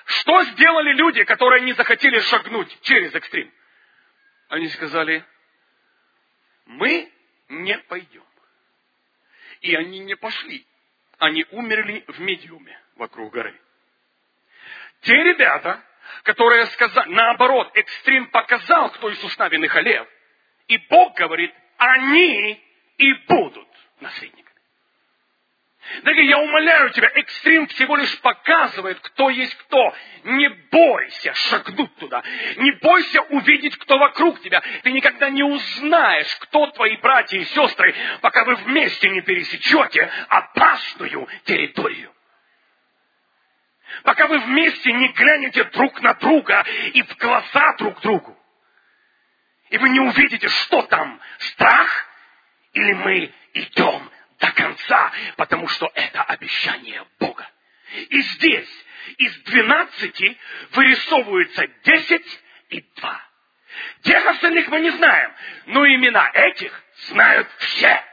[SPEAKER 1] Что сделали люди, которые не захотели шагнуть через экстрим? Они сказали, мы не пойдем. И они не пошли. Они умерли в медиуме вокруг горы. Те ребята, которые сказали, наоборот, экстрим показал, кто Иисус Навин и Халев. И Бог говорит, они и будут наследниками. Дорогие, я умоляю тебя, экстрим всего лишь показывает, кто есть кто. Не бойся шагнуть туда. Не бойся увидеть, кто вокруг тебя. Ты никогда не узнаешь, кто твои братья и сестры, пока вы вместе не пересечете опасную территорию. Пока вы вместе не глянете друг на друга и в глаза друг другу. И вы не увидите, что там, страх или мы идем до конца, потому что это обещание Бога. И здесь из двенадцати вырисовываются десять и два. Тех остальных мы не знаем, но имена этих знают все.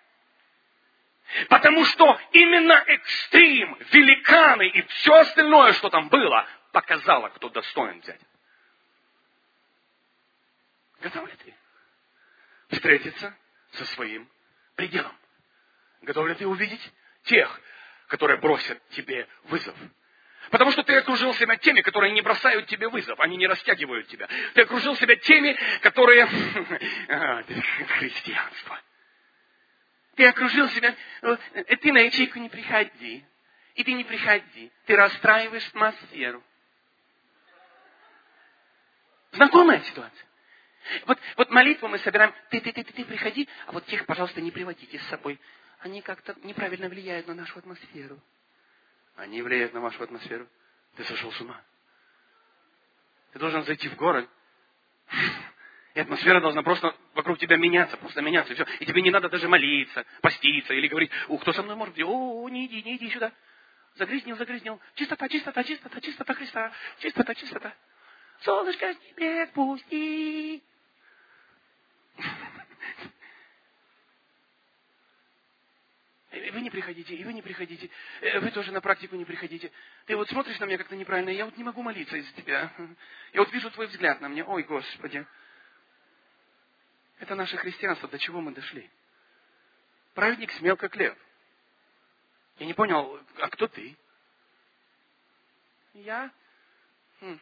[SPEAKER 1] Потому что именно экстрим, великаны и все остальное, что там было, показало, кто достоин взять. Готов ли ты встретиться со своим пределом? Готов ли ты увидеть тех, которые бросят тебе вызов? Потому что ты окружил себя теми, которые не бросают тебе вызов, они не растягивают тебя. Ты окружил себя теми, которые... Христианство. Ты окружил себя... Ты на ячейку не приходи. И ты не приходи. Ты расстраиваешь атмосферу. Знакомая ситуация? Вот, вот молитву мы собираем. Ты, ты, ты, ты, ты приходи, а вот тех, пожалуйста, не приводите с собой. Они как-то неправильно влияют на нашу атмосферу. Они влияют на вашу атмосферу. Ты сошел с ума. Ты должен зайти в город. И атмосфера должна просто вокруг тебя меняться, просто меняться. И все. И тебе не надо даже молиться, поститься или говорить, ух, кто со мной может быть? О, не иди, не иди сюда. Загрязнил, загрязнил. Чистота, чистота, чистота, чистота Христа. Чистота, чистота. Солнышко с небес пусти. И вы не приходите, и вы не приходите. Вы тоже на практику не приходите. Ты вот смотришь на меня как-то неправильно, я вот не могу молиться из-за тебя. Я вот вижу твой взгляд на меня. Ой, Господи. Это наше христианство. До чего мы дошли? Праведник смел, как лев. Я не понял, а кто ты? Я? Хм.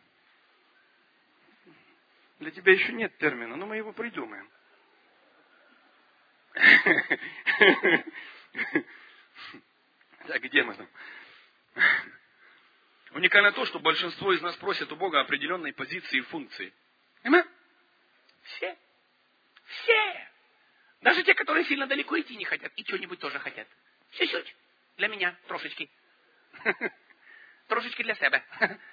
[SPEAKER 1] Для тебя еще нет термина, но мы его придумаем. Так, где мы там? Уникально то, что большинство из нас просят у Бога определенной позиции и функции. Аминь? Все. Все. Даже те, которые сильно далеко идти не хотят. И что-нибудь тоже хотят. Чуть-чуть. Для меня. Трошечки. Трошечки для себя.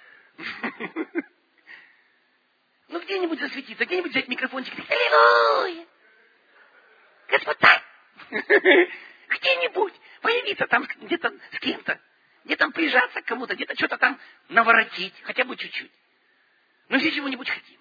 [SPEAKER 1] Ну, где-нибудь засветиться, где-нибудь взять микрофончик. Аллилуйя! Господа! Где-нибудь появиться там где-то с кем-то. Где-то прижаться к кому-то, где-то что-то там наворотить. Хотя бы чуть-чуть. Но все чего-нибудь хотим.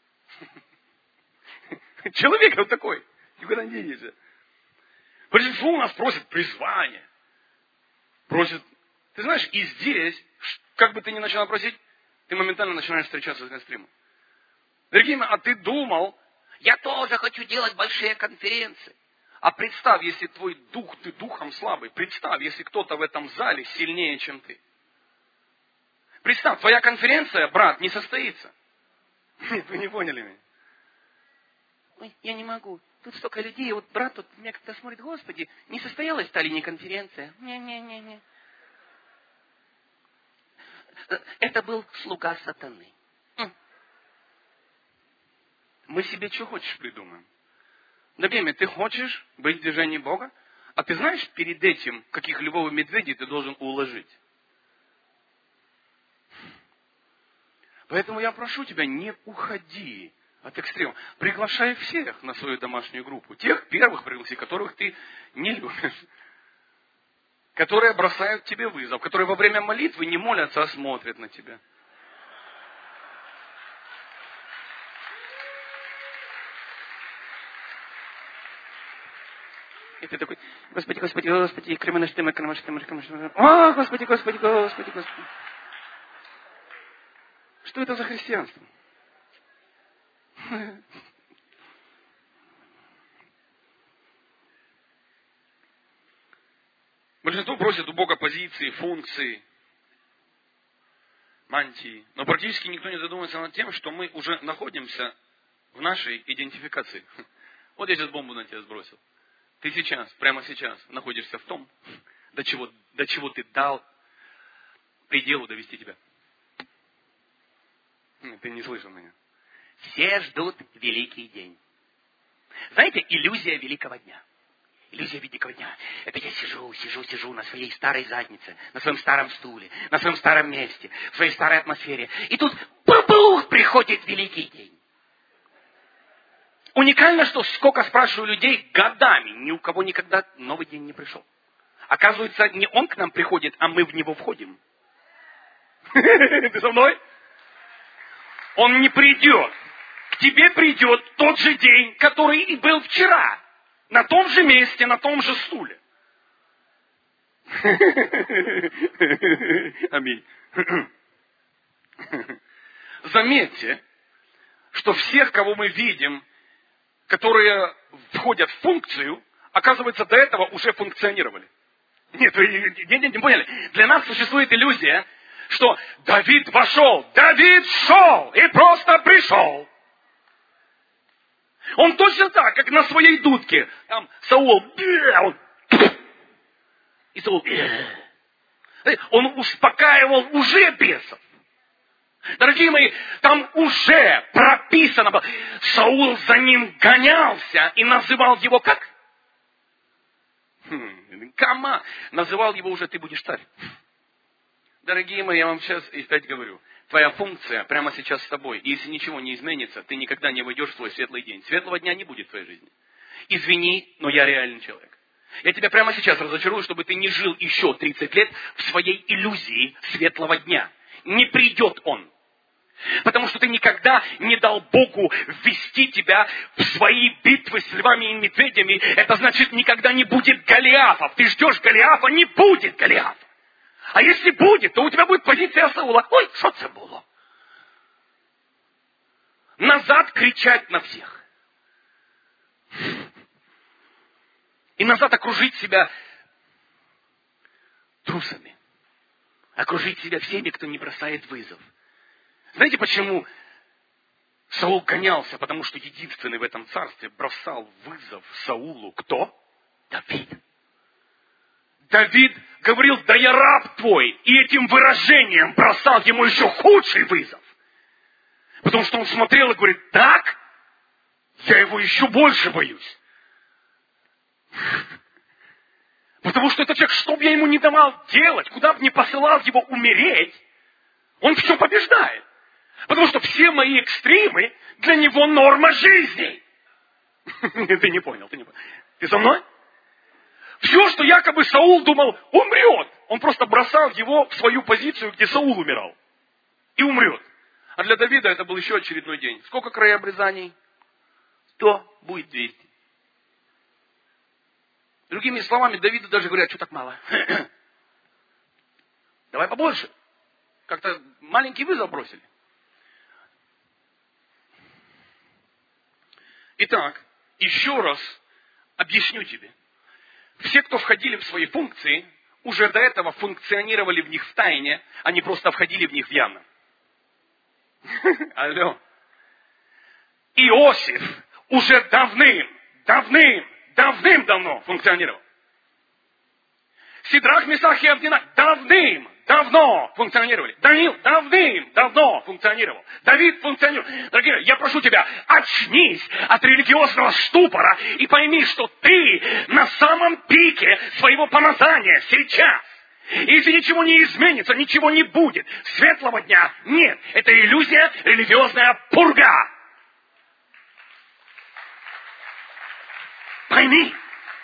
[SPEAKER 1] Человек вот такой. Никуда не денешься. Большинство у нас просит призвание. Просит. Ты знаешь, и здесь, как бы ты ни начал просить, ты моментально начинаешь встречаться с экстримом. Дорогие мои, а ты думал, я тоже хочу делать большие конференции. А представь, если твой дух, ты духом слабый, представь, если кто-то в этом зале сильнее, чем ты. Представь, твоя конференция, брат, не состоится. Нет, вы не поняли меня. Ой, я не могу. Тут столько людей, вот брат тут меня как-то смотрит, Господи, не состоялась та ли не конференция? Не-не-не-не. Это был слуга сатаны. Мы себе что хочешь придумаем. Дорогие, ты хочешь быть в движении Бога? А ты знаешь, перед этим, каких львов и медведей ты должен уложить? Поэтому я прошу тебя, не уходи от экстремов. Приглашай всех на свою домашнюю группу. Тех первых пригласи, которых ты не любишь. Которые бросают тебе вызов. Которые во время молитвы не молятся, а смотрят на тебя. И ты такой, Господи, Господи, Господи, креманыштым, креманыштым, креманыштым. О, Господи, Господи, Господи, Господи. Что это за христианство? Большинство просит у Бога позиции, функции, мантии. Но практически никто не задумывается над тем, что мы уже находимся в нашей идентификации. Вот я сейчас бомбу на тебя сбросил. Ты сейчас, прямо сейчас, находишься в том, до чего, до чего ты дал пределу довести тебя. Ты не слышал меня.
[SPEAKER 2] Все ждут великий день. Знаете, иллюзия великого дня. Иллюзия великого дня. Это я сижу, сижу, сижу на своей старой заднице, на своем старом стуле, на своем старом месте, в своей старой атмосфере. И тут бу-бух, приходит великий день. Уникально, что сколько спрашиваю людей, годами ни у кого никогда новый день не пришел. Оказывается, не он к нам приходит, а мы в него входим. Ты со мной? Он не придет. К тебе придет тот же день, который и был вчера. На том же месте, на том же стуле.
[SPEAKER 1] Аминь. Заметьте, что всех, кого мы видим, которые входят в функцию, оказывается, до этого уже функционировали. Нет, вы не, не, не поняли. Для нас существует иллюзия, что Давид вошел, Давид шел и просто пришел. Он точно так, как на своей дудке. Там Саул, он, и Саул, он успокаивал уже бесов. Дорогие мои, там уже прописано было. Саул за ним гонялся и называл его как? Хм, Кама. Называл его уже, ты будешь царь. Дорогие мои, я вам сейчас опять говорю. Твоя функция прямо сейчас с тобой. И если ничего не изменится, ты никогда не войдешь в свой светлый день. Светлого дня не будет в твоей жизни. Извини, но я реальный человек. Я тебя прямо сейчас разочарую, чтобы ты не жил еще тридцать лет в своей иллюзии светлого дня. Не придет он. Потому что ты никогда не дал Богу ввести тебя в свои битвы с львами и медведями. Это значит, никогда не будет Голиафов. Ты ждешь Голиафа, не будет Голиафа. А если будет, то у тебя будет позиция Саула. Ой, что это было? Назад кричать на всех. И назад окружить себя трусами. Окружить себя всеми, кто не бросает вызов. Знаете, почему Саул гонялся? Потому что единственный в этом царстве бросал вызов Саулу. Кто? Давид. Давид говорил, да я раб твой. И этим выражением бросал ему еще худший вызов. Потому что он смотрел и говорит, так? Я его еще больше боюсь. Потому что этот человек, что бы я ему не давал делать, куда бы не посылал его умереть, он все побеждает. Потому что все мои экстримы для него норма жизни. Ты не понял, ты не понял. Ты со мной? Все, что якобы Саул думал, умрет. Он просто бросал его в свою позицию, где Саул умирал. И умрет. А для Давида это был еще очередной день. Сколько краеобрезаний? Сто, будет двести. Другими словами, Давиду даже говорят, что так мало. Давай побольше. Как-то маленький вызов бросили. Итак, еще раз объясню тебе. Все, кто входили в свои функции, уже до этого функционировали в них в тайне, а не просто входили в них в явно. Алло. Иосиф уже давным, давным, давным-давно функционировал. Сидрах, Месах и Авдинах давным, давно функционировали. Даниил давным-давно функционировал. Давид функционировал. Дорогие, я прошу тебя, очнись от религиозного ступора и пойми, что ты на самом пике своего помазания сейчас. И если ничего не изменится, ничего не будет. Светлого дня нет. Это иллюзия, религиозная пурга. Пойми.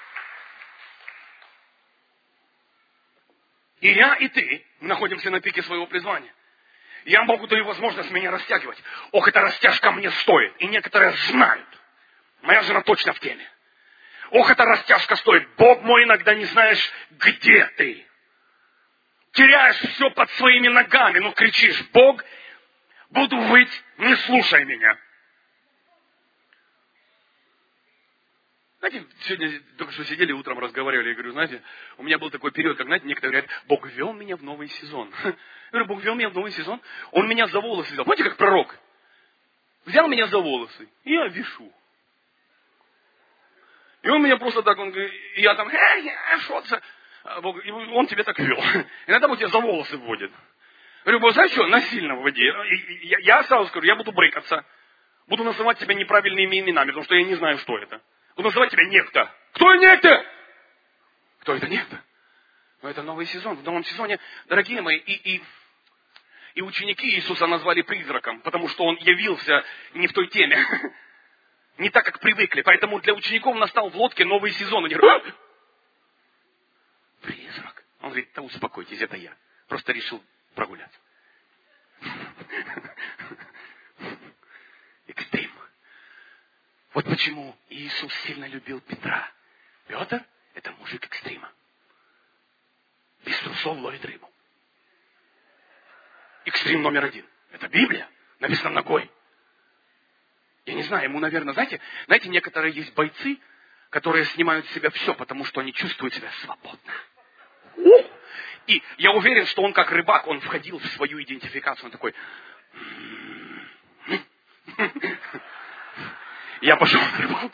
[SPEAKER 1] И я, и ты находимся на пике своего призвания. Я Богу даю возможность меня растягивать. Ох, эта растяжка мне стоит. И некоторые знают. Моя жена точно в теме. Ох, эта растяжка стоит. Бог мой, иногда не знаешь, где ты. Теряешь все под своими ногами. Ну, кричишь, Бог,
[SPEAKER 2] Буду выть, не слушай меня. Знаете, сегодня только что сидели, утром разговаривали, я говорю, знаете, у меня был такой период, как, знаете, некоторые говорят, Бог вел меня в новый сезон. Я говорю, Бог вел меня в новый сезон, Он меня за волосы взял. Помните, как пророк? Взял меня за волосы, и я вишу. И он меня просто так, он говорит, и я там, э, что это? Бог, и он тебя так вел. Иногда Бог тебя за волосы вводит. Я говорю, Бог, знаешь что, насильно вводи. Я, я сразу скажу, я буду брыкаться, буду называть тебя неправильными именами, потому что я не знаю, что это. Буду называть тебя некто. Кто некто? Кто это некто? Но это новый сезон. В новом сезоне, дорогие мои, и, и, и ученики Иисуса назвали призраком, потому что он явился не в той теме. Не так, как привыкли. Поэтому для учеников настал в лодке новый сезон. Они говорят, а? Призрак. Он говорит, да успокойтесь, это я. Просто решил прогуляться. Экстрим. Вот почему Иисус сильно любил Петра. Петр – это мужик экстрима. Без трусов ловит рыбу. Экстрим номер один. Это Библия. Написано ногой. Я не знаю, ему, наверное, знаете, знаете, некоторые есть бойцы, которые снимают с себя все, потому что они чувствуют себя свободно. И я уверен, что он как рыбак, он входил в свою идентификацию. Он такой... Я пошел на рыбалку.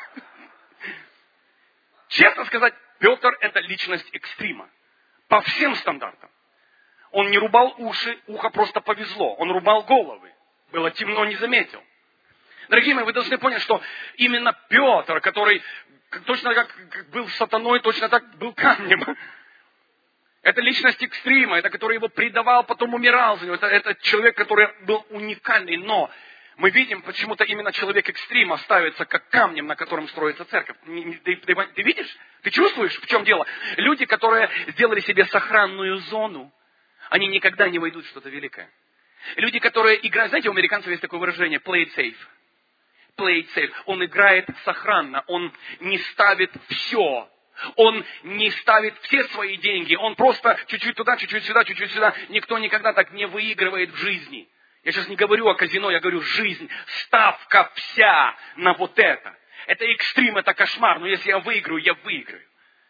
[SPEAKER 2] Честно сказать, Петр – это личность экстрима. По всем стандартам. Он не рубал уши, ухо просто повезло. Он рубал головы. Было темно, не заметил. Дорогие мои, вы должны понять, что именно Петр, который точно как был сатаной, точно так был камнем. Это личность экстрима, это который его предавал, потом умирал за него. Это, это человек, который был уникальный. Но мы видим, почему-то именно человек экстрима ставится как камнем, на котором строится церковь. Ты, ты, ты видишь? Ты чувствуешь, в чем дело? Люди, которые сделали себе сохранную зону, они никогда не войдут в что-то великое. Люди, которые играют... Знаете, у американцев есть такое выражение play it safe. Play it safe. Он играет сохранно. Он не ставит все. Он не ставит все свои деньги. Он просто чуть-чуть туда, чуть-чуть сюда, чуть-чуть сюда. Никто никогда так не выигрывает в жизни. Я сейчас не говорю о казино, я говорю жизнь. Ставка вся на вот это. Это экстрим, это кошмар. Но если я выиграю, я выиграю.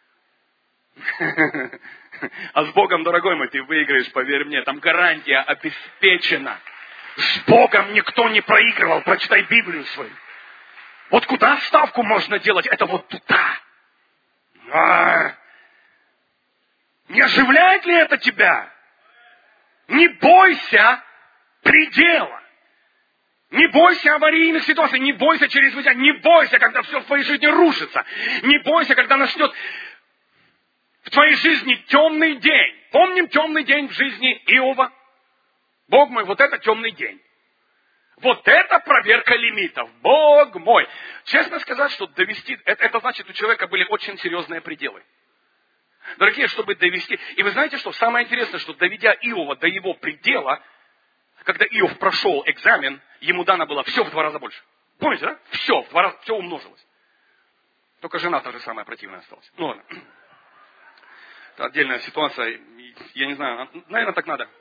[SPEAKER 2] А с Богом, дорогой мой, ты выиграешь, поверь мне. Там гарантия обеспечена. С Богом никто не проигрывал. Прочитай Библию свою. Вот куда ставку можно делать? Это вот туда. А, не оживляет ли это тебя? Не бойся предела. Не бойся аварийных ситуаций. Не бойся чрезвычайно. Не бойся, когда все в твоей жизни рушится. Не бойся, когда начнет в твоей жизни темный день. Помним темный день в жизни Иова? Бог мой, вот это темный день. Вот это проверка лимитов. Бог мой. Честно сказать, что довести... Это, это значит, у человека были очень серьезные пределы. Дорогие, чтобы довести... И вы знаете, что самое интересное, что доведя Иова до его предела, когда Иов прошел экзамен, ему дано было все в два раза больше. Помните, да? Все, в два раза, все умножилось. Только жена та же самая противная осталась. Ну ладно. Это отдельная ситуация. Я не знаю, наверное, так надо.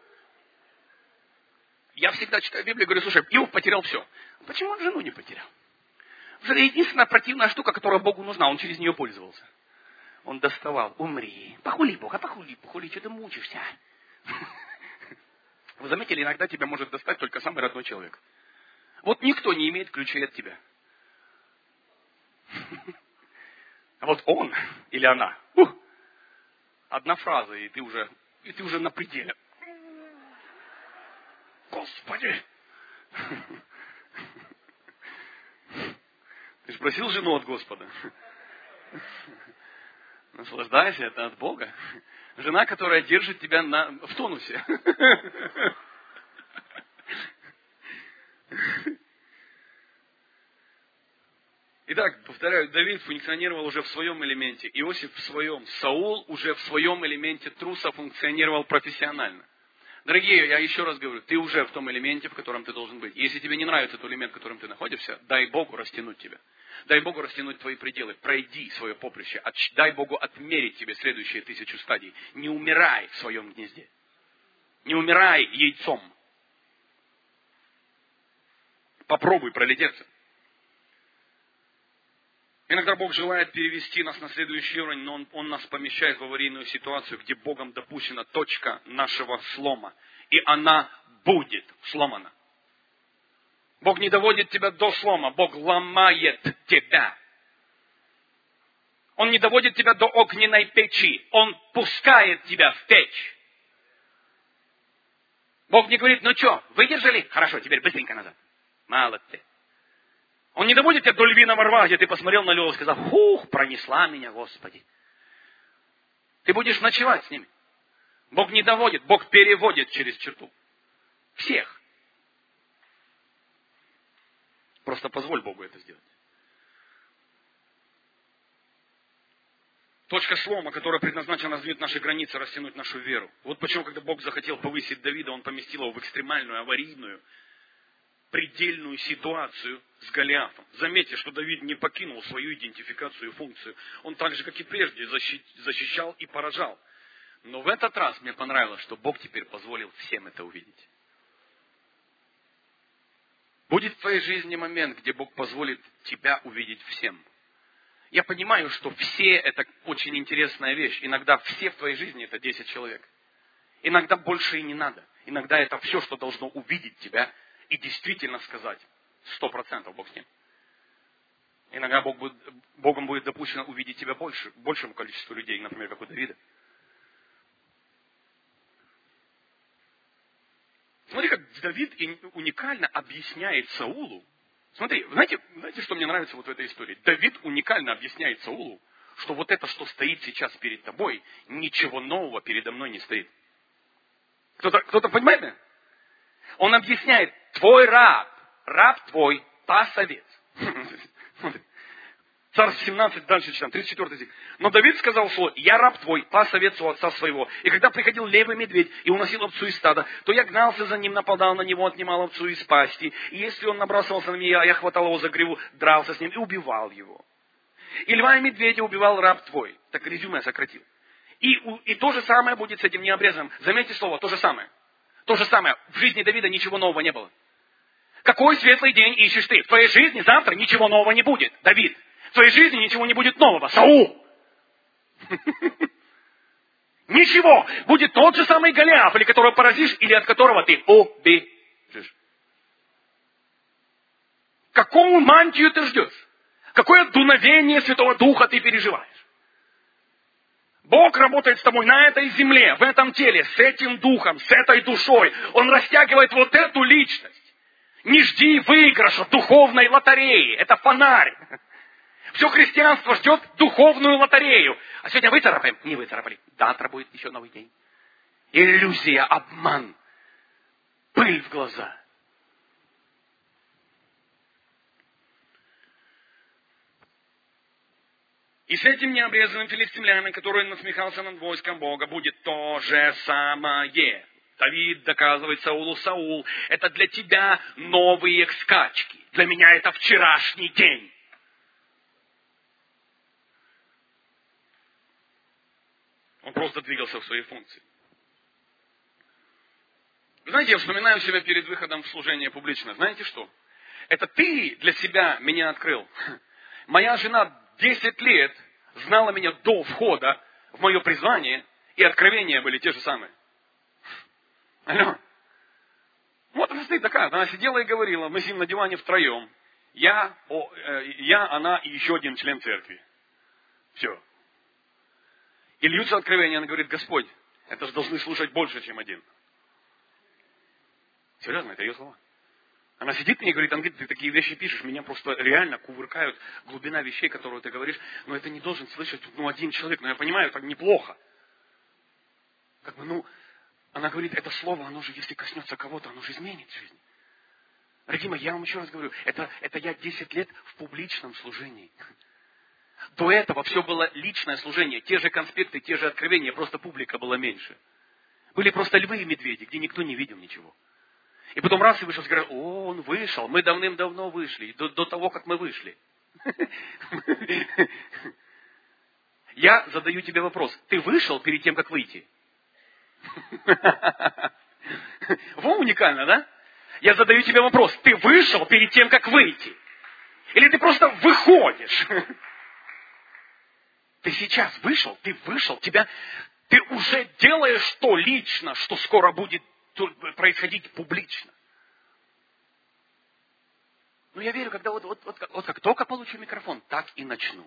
[SPEAKER 2] Я всегда читаю Библию и говорю, слушай, Иов потерял все. Почему он жену не потерял? Это единственная противная штука, которая Богу нужна, он через нее пользовался. Он доставал, умри, похули Бога, похули, похули, что ты мучишься? Вы заметили, иногда тебя может достать только самый родной человек. Вот никто не имеет ключей от тебя. А вот он или она, ух, одна фраза, и ты уже, и ты уже на пределе. Господи! Ты же просил жену от Господа. Наслаждайся, это от Бога. Жена, которая держит тебя на, в тонусе. Итак, повторяю, Давид функционировал уже в своем элементе, Иосиф в своем, Саул уже в своем элементе труса функционировал профессионально. Дорогие, я еще раз говорю, ты уже в том элементе, в котором ты должен быть. Если тебе не нравится тот элемент, в котором ты находишься, дай Богу растянуть тебя. Дай Богу растянуть твои пределы. Пройди свое поприще. Дай Богу отмерить тебе следующие тысячу стадий. Не умирай в своем гнезде. Не умирай яйцом.
[SPEAKER 1] Попробуй пролететься. Иногда Бог желает перевести нас на следующий уровень, но Он, Он нас помещает в аварийную ситуацию, где Богом допущена точка нашего слома. И она будет сломана. Бог не доводит тебя до слома, Бог ломает тебя. Он не доводит тебя до огненной печи, Он пускает тебя в печь. Бог не говорит, ну что, выдержали? Хорошо, теперь быстренько назад. Молодцы. Он не доводит тебя до львиного рва, где ты посмотрел на льва и сказал, хух, пронесла меня, Господи. Ты будешь ночевать с ними. Бог не доводит, Бог переводит через черту. Всех. Просто позволь Богу это сделать. Точка слома, которая предназначена раздвинуть наши границы, растянуть нашу веру. Вот почему, когда Бог захотел повысить Давида, Он поместил его в экстремальную, аварийную, предельную ситуацию с Голиафом. Заметьте, что Давид не покинул свою идентификацию и функцию. Он так же, как и прежде, защищал и поражал. Но в этот раз мне понравилось, что Бог теперь позволил всем это увидеть. Будет в твоей жизни момент, где Бог позволит тебя увидеть всем. Я понимаю, что все это очень интересная вещь. Иногда все в твоей жизни это десять человек. Иногда больше и не надо. Иногда это все, что должно увидеть тебя и действительно сказать. Сто процентов Бог с ним. Иногда Бог будет, Богом будет допущено увидеть тебя больше, большему количеству людей, например, как у Давида. Смотри, как Давид уникально объясняет Саулу. Смотри, знаете, знаете, что мне нравится вот в этой истории? Давид уникально объясняет Саулу, что вот это, что стоит сейчас перед тобой, ничего нового передо мной не стоит. Кто-то, кто-то понимает меня? Он объясняет, твой раб, раб твой, пасовец. Царств семнадцать, дальше читаем, тридцать четвёртый стих. Но Давид сказал Саулу, я раб твой, пас овец у отца своего. И когда приходил левый медведь и уносил овцу из стада, то я гнался за ним, нападал на него, отнимал овцу из пасти. И если он набрасывался на меня, я хватал его за гриву, дрался с ним и убивал его. И льва и медведя убивал раб твой. Так резюме сократил. И, и то же самое будет с этим необрезанным. Заметьте слово, то же самое. То же самое. В жизни Давида ничего нового не было. Какой светлый день ищешь ты? В твоей жизни завтра ничего нового не будет, Давид. В твоей жизни ничего не будет нового, Саул. Ничего. Будет тот же самый Голиаф, или которого поразишь, или от которого ты убежишь. Какую мантию ты ждешь? Какое дуновение Святого Духа ты переживаешь? Бог работает с тобой на этой земле, в этом теле, с этим духом, с этой душой. Он растягивает вот эту личность. Не жди выигрыша духовной лотереи. Это фонарь. Все христианство ждет духовную лотерею. А сегодня выцарапаем? Не выцарапали. Завтра будет еще новый день. Иллюзия, обман. Пыль в глаза. И с этим необрезанным филистимлянином, который насмехался над войском Бога, будет то же самое. Давид доказывает Саулу: Саул, это для тебя новые скачки. Для меня это вчерашний день. Он просто двигался в своей функции. Знаете, я вспоминаю себя перед выходом в служение публично. Знаете что? Это ты для себя меня открыл. Моя жена десять лет знала меня до входа в мое призвание, и откровения были те же самые. Алло. Вот она стоит такая, она сидела и говорила, мы с ним на диване втроем. Я, о, э, я, она и еще один член церкви. Все. И льются откровения, она говорит: Господь, это же должны слушать больше, чем один. Серьезно, это ее слова. Она сидит мне и говорит: Ангель, ты такие вещи пишешь, меня просто реально кувыркают глубина вещей, которые ты говоришь, но это не должен слышать ну, один человек, но я понимаю, это неплохо. Как бы, ну, она говорит, это слово, оно же, если коснется кого-то, оно же изменит жизнь. Дорогие мои, я вам еще раз говорю, это, это я десять лет в публичном служении. До этого все было личное служение, те же конспекты, те же откровения, просто публика была меньше. Были просто львы и медведи, где никто не видел ничего. И потом раз и вышел, говорят: о, он вышел, мы давным-давно вышли, до, до того, как мы вышли. Я задаю тебе вопрос, ты вышел перед тем, как выйти? Во, уникально, да?
[SPEAKER 2] Я задаю тебе вопрос. Ты вышел перед тем, как выйти? Или ты просто выходишь? Ты сейчас вышел, ты вышел, тебя, ты уже делаешь то лично, что скоро будет происходить публично. Ну, я верю, когда вот, вот, вот, вот как только получу микрофон, так и начну.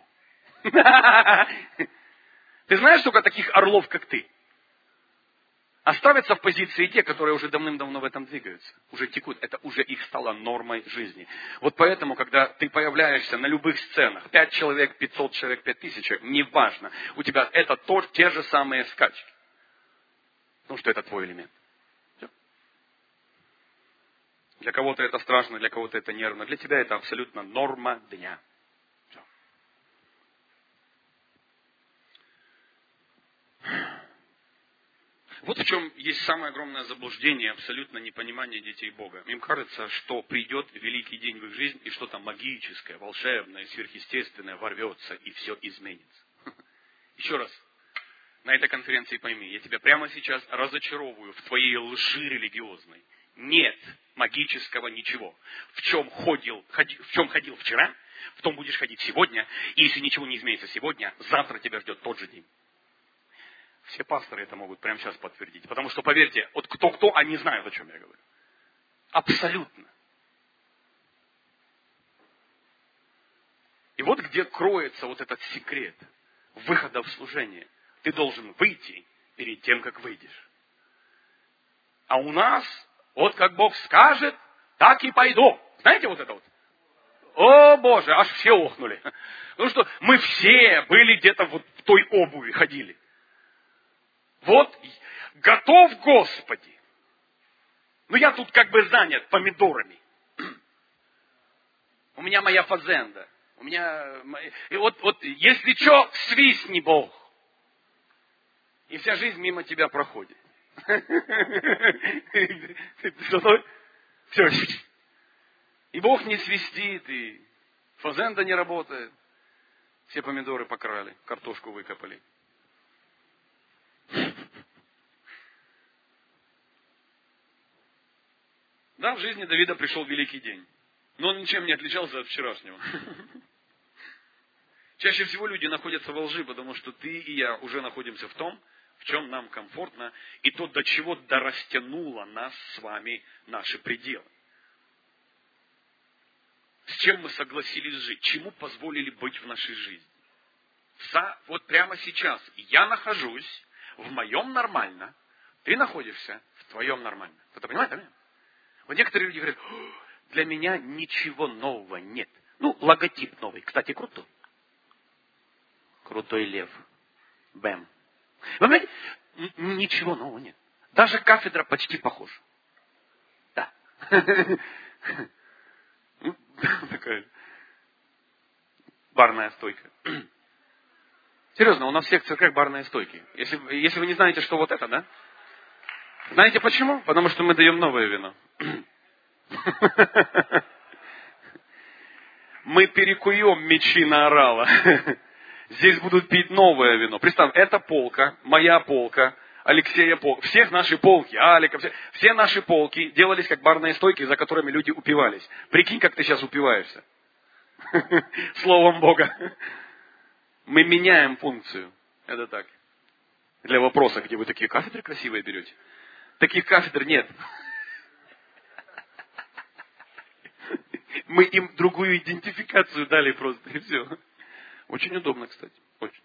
[SPEAKER 2] Ты знаешь, сколько таких орлов, как ты? Оставятся в позиции те, которые уже давным-давно в этом двигаются. Уже текут. Это уже их стало нормой жизни. Вот поэтому, когда ты появляешься на любых сценах, пять человек, пятьсот человек, пять тысяч, неважно, у тебя это то, те же самые скачки. Потому что это твой элемент. Все. Для кого-то это страшно, для кого-то это нервно. Для тебя это абсолютно норма дня. Все. Вот в чем есть самое огромное заблуждение, абсолютно непонимание детей Бога. Им кажется, что придет великий день в их жизнь, и что-то магическое, волшебное, сверхъестественное ворвется, и все изменится. Еще раз, на этой конференции пойми, я тебя прямо сейчас разочаровываю в твоей лжи религиозной. Нет магического ничего. В чем ходил, ходи, в чем ходил вчера, в том будешь ходить сегодня, и если ничего не изменится сегодня, завтра тебя ждет тот же день. Все пасторы это могут прямо сейчас подтвердить. Потому что, поверьте, вот кто-кто, они знают, о чем я говорю. Абсолютно. И вот где кроется вот этот секрет выхода в служение. Ты должен выйти перед тем, как выйдешь. А у нас, вот как Бог скажет, так и пойду. Знаете вот это вот? О, Боже, аж все охнули. Потому что мы все были где-то вот в той обуви, ходили. Вот, готов, Господи. Но я тут как бы занят помидорами. У меня моя фазенда. У меня... И вот, вот, если что, свистни, Бог. И вся жизнь мимо тебя проходит. Все. И Бог не свистит, и фазенда не работает. Все помидоры покрали, картошку выкопали. Да, в жизни Давида пришел великий день. Но он ничем не отличался от вчерашнего. Чаще всего люди находятся во лжи, потому что ты и я уже находимся в том, в чем нам комфортно, и то, до чего дорастянуло нас с вами наши пределы. С чем мы согласились жить, чему позволили быть в нашей жизни. Вот прямо сейчас я нахожусь в моем нормально, ты находишься в твоем нормально. Кто-то понимает, да? Вот некоторые люди говорят, для меня ничего нового нет. Ну, логотип новый. Кстати, крутой. Крутой лев. Бэм. Вы знаете, ничего нового нет. Даже кафедра почти похожа. Да. Такая барная стойка. Серьезно, у нас всех в церквях барные стойки. Если, если вы не знаете, что вот это, да? Знаете почему? Потому что мы даем новое вино. Мы перекуем мечи на орала. Здесь будут пить новое вино. Представь, это полка, моя полка, Алексея полка, всех наши полки, Алика, все, все наши полки делались как барные стойки, за которыми люди упивались. Прикинь, как ты сейчас упиваешься. Словом Бога. Мы меняем функцию. Это так. Для вопроса, где вы такие кафедры красивые берете. Таких кафедр нет. Мы им другую идентификацию дали просто, и все. Очень удобно, кстати. Очень.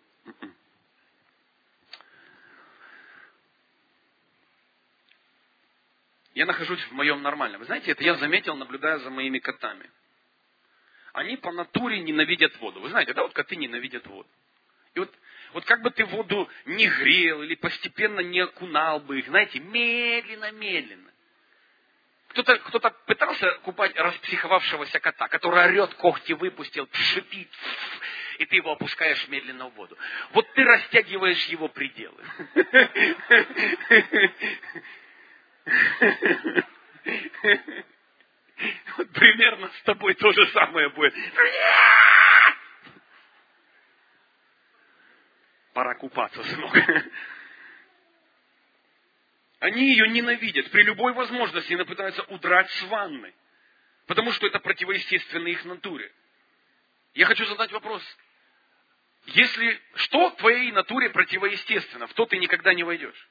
[SPEAKER 2] Я нахожусь в моем нормальном. Вы знаете, это я заметил, наблюдая за моими котами. Они по натуре ненавидят воду. Вы знаете, да, вот коты ненавидят воду. И вот, вот как бы ты воду не грел или постепенно не окунал бы их, знаете, медленно-медленно. Кто-то, кто-то пытался купать распсиховавшегося кота, который орет, когти выпустил, шипит, и ты его опускаешь медленно в воду. Вот ты растягиваешь его пределы. Вот примерно с тобой то же самое будет. Пора купаться, сынок. Они ее ненавидят. При любой возможности они пытаются удрать с ванны. Потому что это противоестественно их натуре. Я хочу задать вопрос. Если что твоей натуре противоестественно, в то ты никогда не войдешь.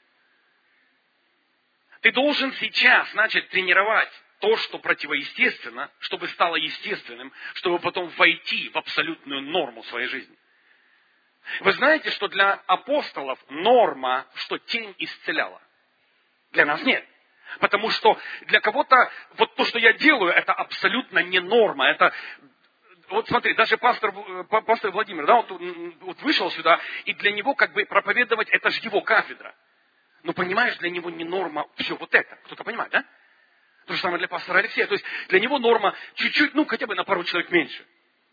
[SPEAKER 2] Ты должен сейчас начать тренировать то, что противоестественно, чтобы стало естественным, чтобы потом войти в абсолютную норму своей жизни. Вы знаете, что для апостолов норма, что тень исцеляла. Для нас нет. Потому что для кого-то вот то, что я делаю, это абсолютно не норма. Это, вот смотри, даже пастор, пастор Владимир, да, вот, вот вышел сюда, и для него как бы проповедовать, это же его кафедра. Но понимаешь, для него не норма все вот это. Кто-то понимает, да? То же самое для пастора Алексея. То есть для него норма чуть-чуть, ну хотя бы на пару человек меньше.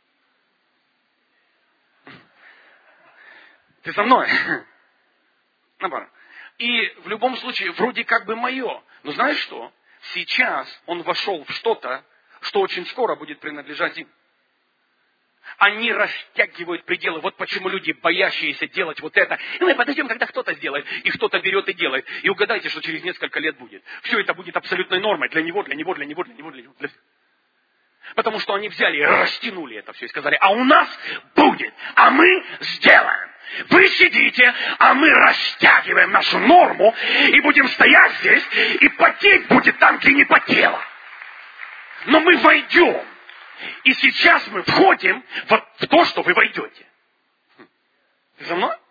[SPEAKER 2] Ты со мной? На пару. И в любом случае, вроде как бы мое. Но знаешь что? Сейчас он вошел в что-то, что очень скоро будет принадлежать им. Они растягивают пределы. Вот почему люди, боящиеся делать вот это. И мы подождем, когда кто-то сделает. И кто-то берет и делает. И угадайте, что через несколько лет будет. Все это будет абсолютной нормой. Для него, для него, для него, для него, для него. Для... Потому что они взяли и растянули это все. И сказали, а у нас будет. А мы сделаем. Вы сидите, а мы растягиваем нашу норму. И будем стоять здесь. И потеть будет там, где не потело. Но мы войдем. И сейчас мы входим в, в то, что вы войдете. Ты за мной?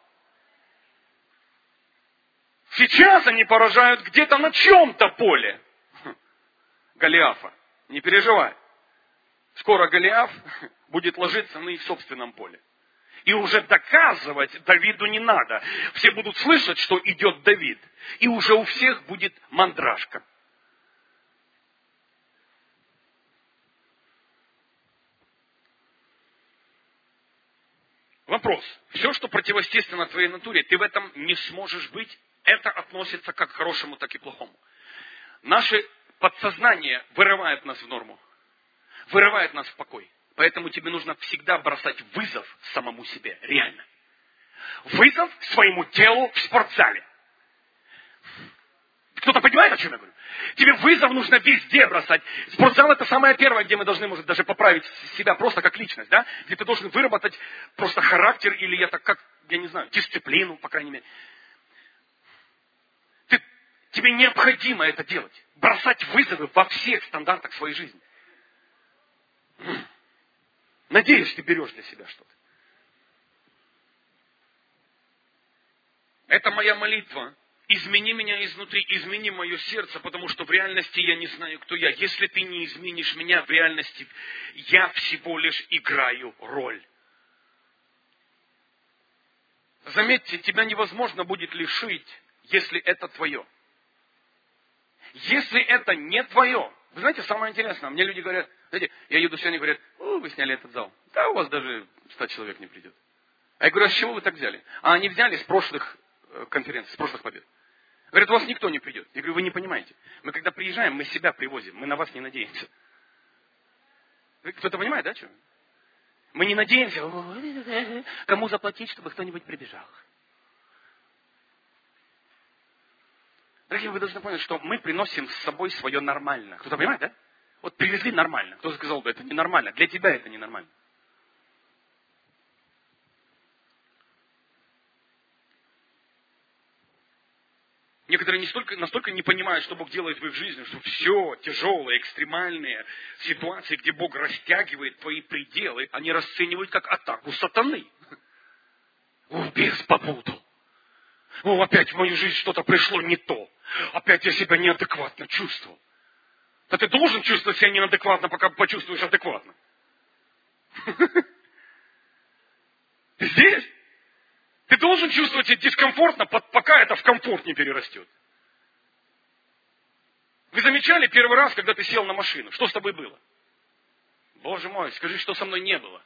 [SPEAKER 2] Сейчас они поражают где-то на чем-то поле. Голиафа. Не переживай. Скоро Голиаф будет ложиться на их собственном поле. И уже доказывать Давиду не надо. Все будут слышать, что идет Давид. И уже у всех будет мандражка. Вопрос. Все, что противоестественно твоей натуре, ты в этом не сможешь быть. Это относится как к хорошему, так и к плохому. Наше подсознание вырывает нас в норму. Вырывает нас в покой. Поэтому тебе нужно всегда бросать вызов самому себе. Реально. Вызов своему телу в спортзале. Кто-то понимает, о чем я говорю? Тебе вызов нужно везде бросать. Спортзал это самое первое, где мы должны, может, даже поправить себя просто как личность, да? Где ты должен выработать просто характер или это как, я не знаю, дисциплину, по крайней мере. Ты, тебе необходимо это делать. Бросать вызовы во всех стандартах своей жизни. Надеюсь, ты берешь для себя что-то. Это моя молитва. Измени меня изнутри, измени мое сердце, потому что в реальности я не знаю, кто я. Если ты не изменишь меня, в реальности я всего лишь играю роль. Заметьте, тебя невозможно будет лишить, если это твое. Если это не твое. Вы знаете, самое интересное, мне люди говорят, знаете, я еду сегодня и говорят, о, вы сняли этот зал. Да, у вас даже ста человек не придет. А я говорю, а с чего вы так взяли? А они взяли с прошлых конференций, с прошлых побед. Говорят, у вас никто не придет. Я говорю, вы не понимаете. Мы когда приезжаем, мы себя привозим. Мы на вас не надеемся. Кто-то понимает, да, что? Мы не надеемся, кому заплатить, чтобы кто-нибудь прибежал. Дорогие, вы должны понять, что мы приносим с собой свое нормально. Кто-то понимает, да? Вот привезли нормально. Кто-то сказал бы, это ненормально. Для тебя это ненормально. Некоторые не столько, настолько не понимают, что Бог делает в их жизни, что все тяжелые, экстремальные ситуации, где Бог растягивает твои пределы, они расценивают как атаку сатаны. О, бес попутал. О, опять в мою жизнь что-то пришло не то. Опять я себя неадекватно чувствовал. Да ты должен чувствовать себя неадекватно, пока почувствуешь адекватно. Ты здесь? Ты должен чувствовать себя дискомфортно, пока это в комфорт не перерастет. Вы замечали первый раз, когда ты сел на машину? Что с тобой было? Боже мой, скажи, что со мной не было.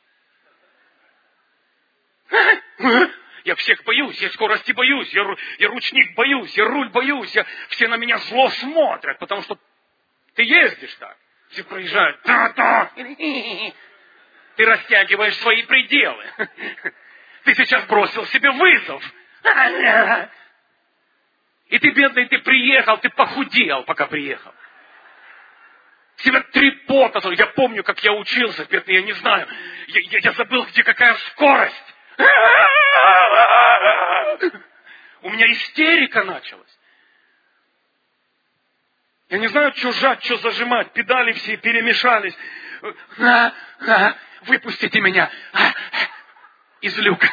[SPEAKER 2] Я всех боюсь, я скорости боюсь, я, я ручник боюсь, я руль боюсь, я, все на меня зло смотрят, потому что ты ездишь так. Все проезжают. Та-та. Ты растягиваешь свои пределы. Ты сейчас бросил себе вызов. И ты, бедный, ты приехал, ты похудел, пока приехал. Себя три пота. Я помню, как я учился, бедный, я не знаю. Я, я, я забыл, где какая скорость. У меня истерика началась. Я не знаю, что жать, что зажимать. Педали все перемешались. Выпустите меня из люка.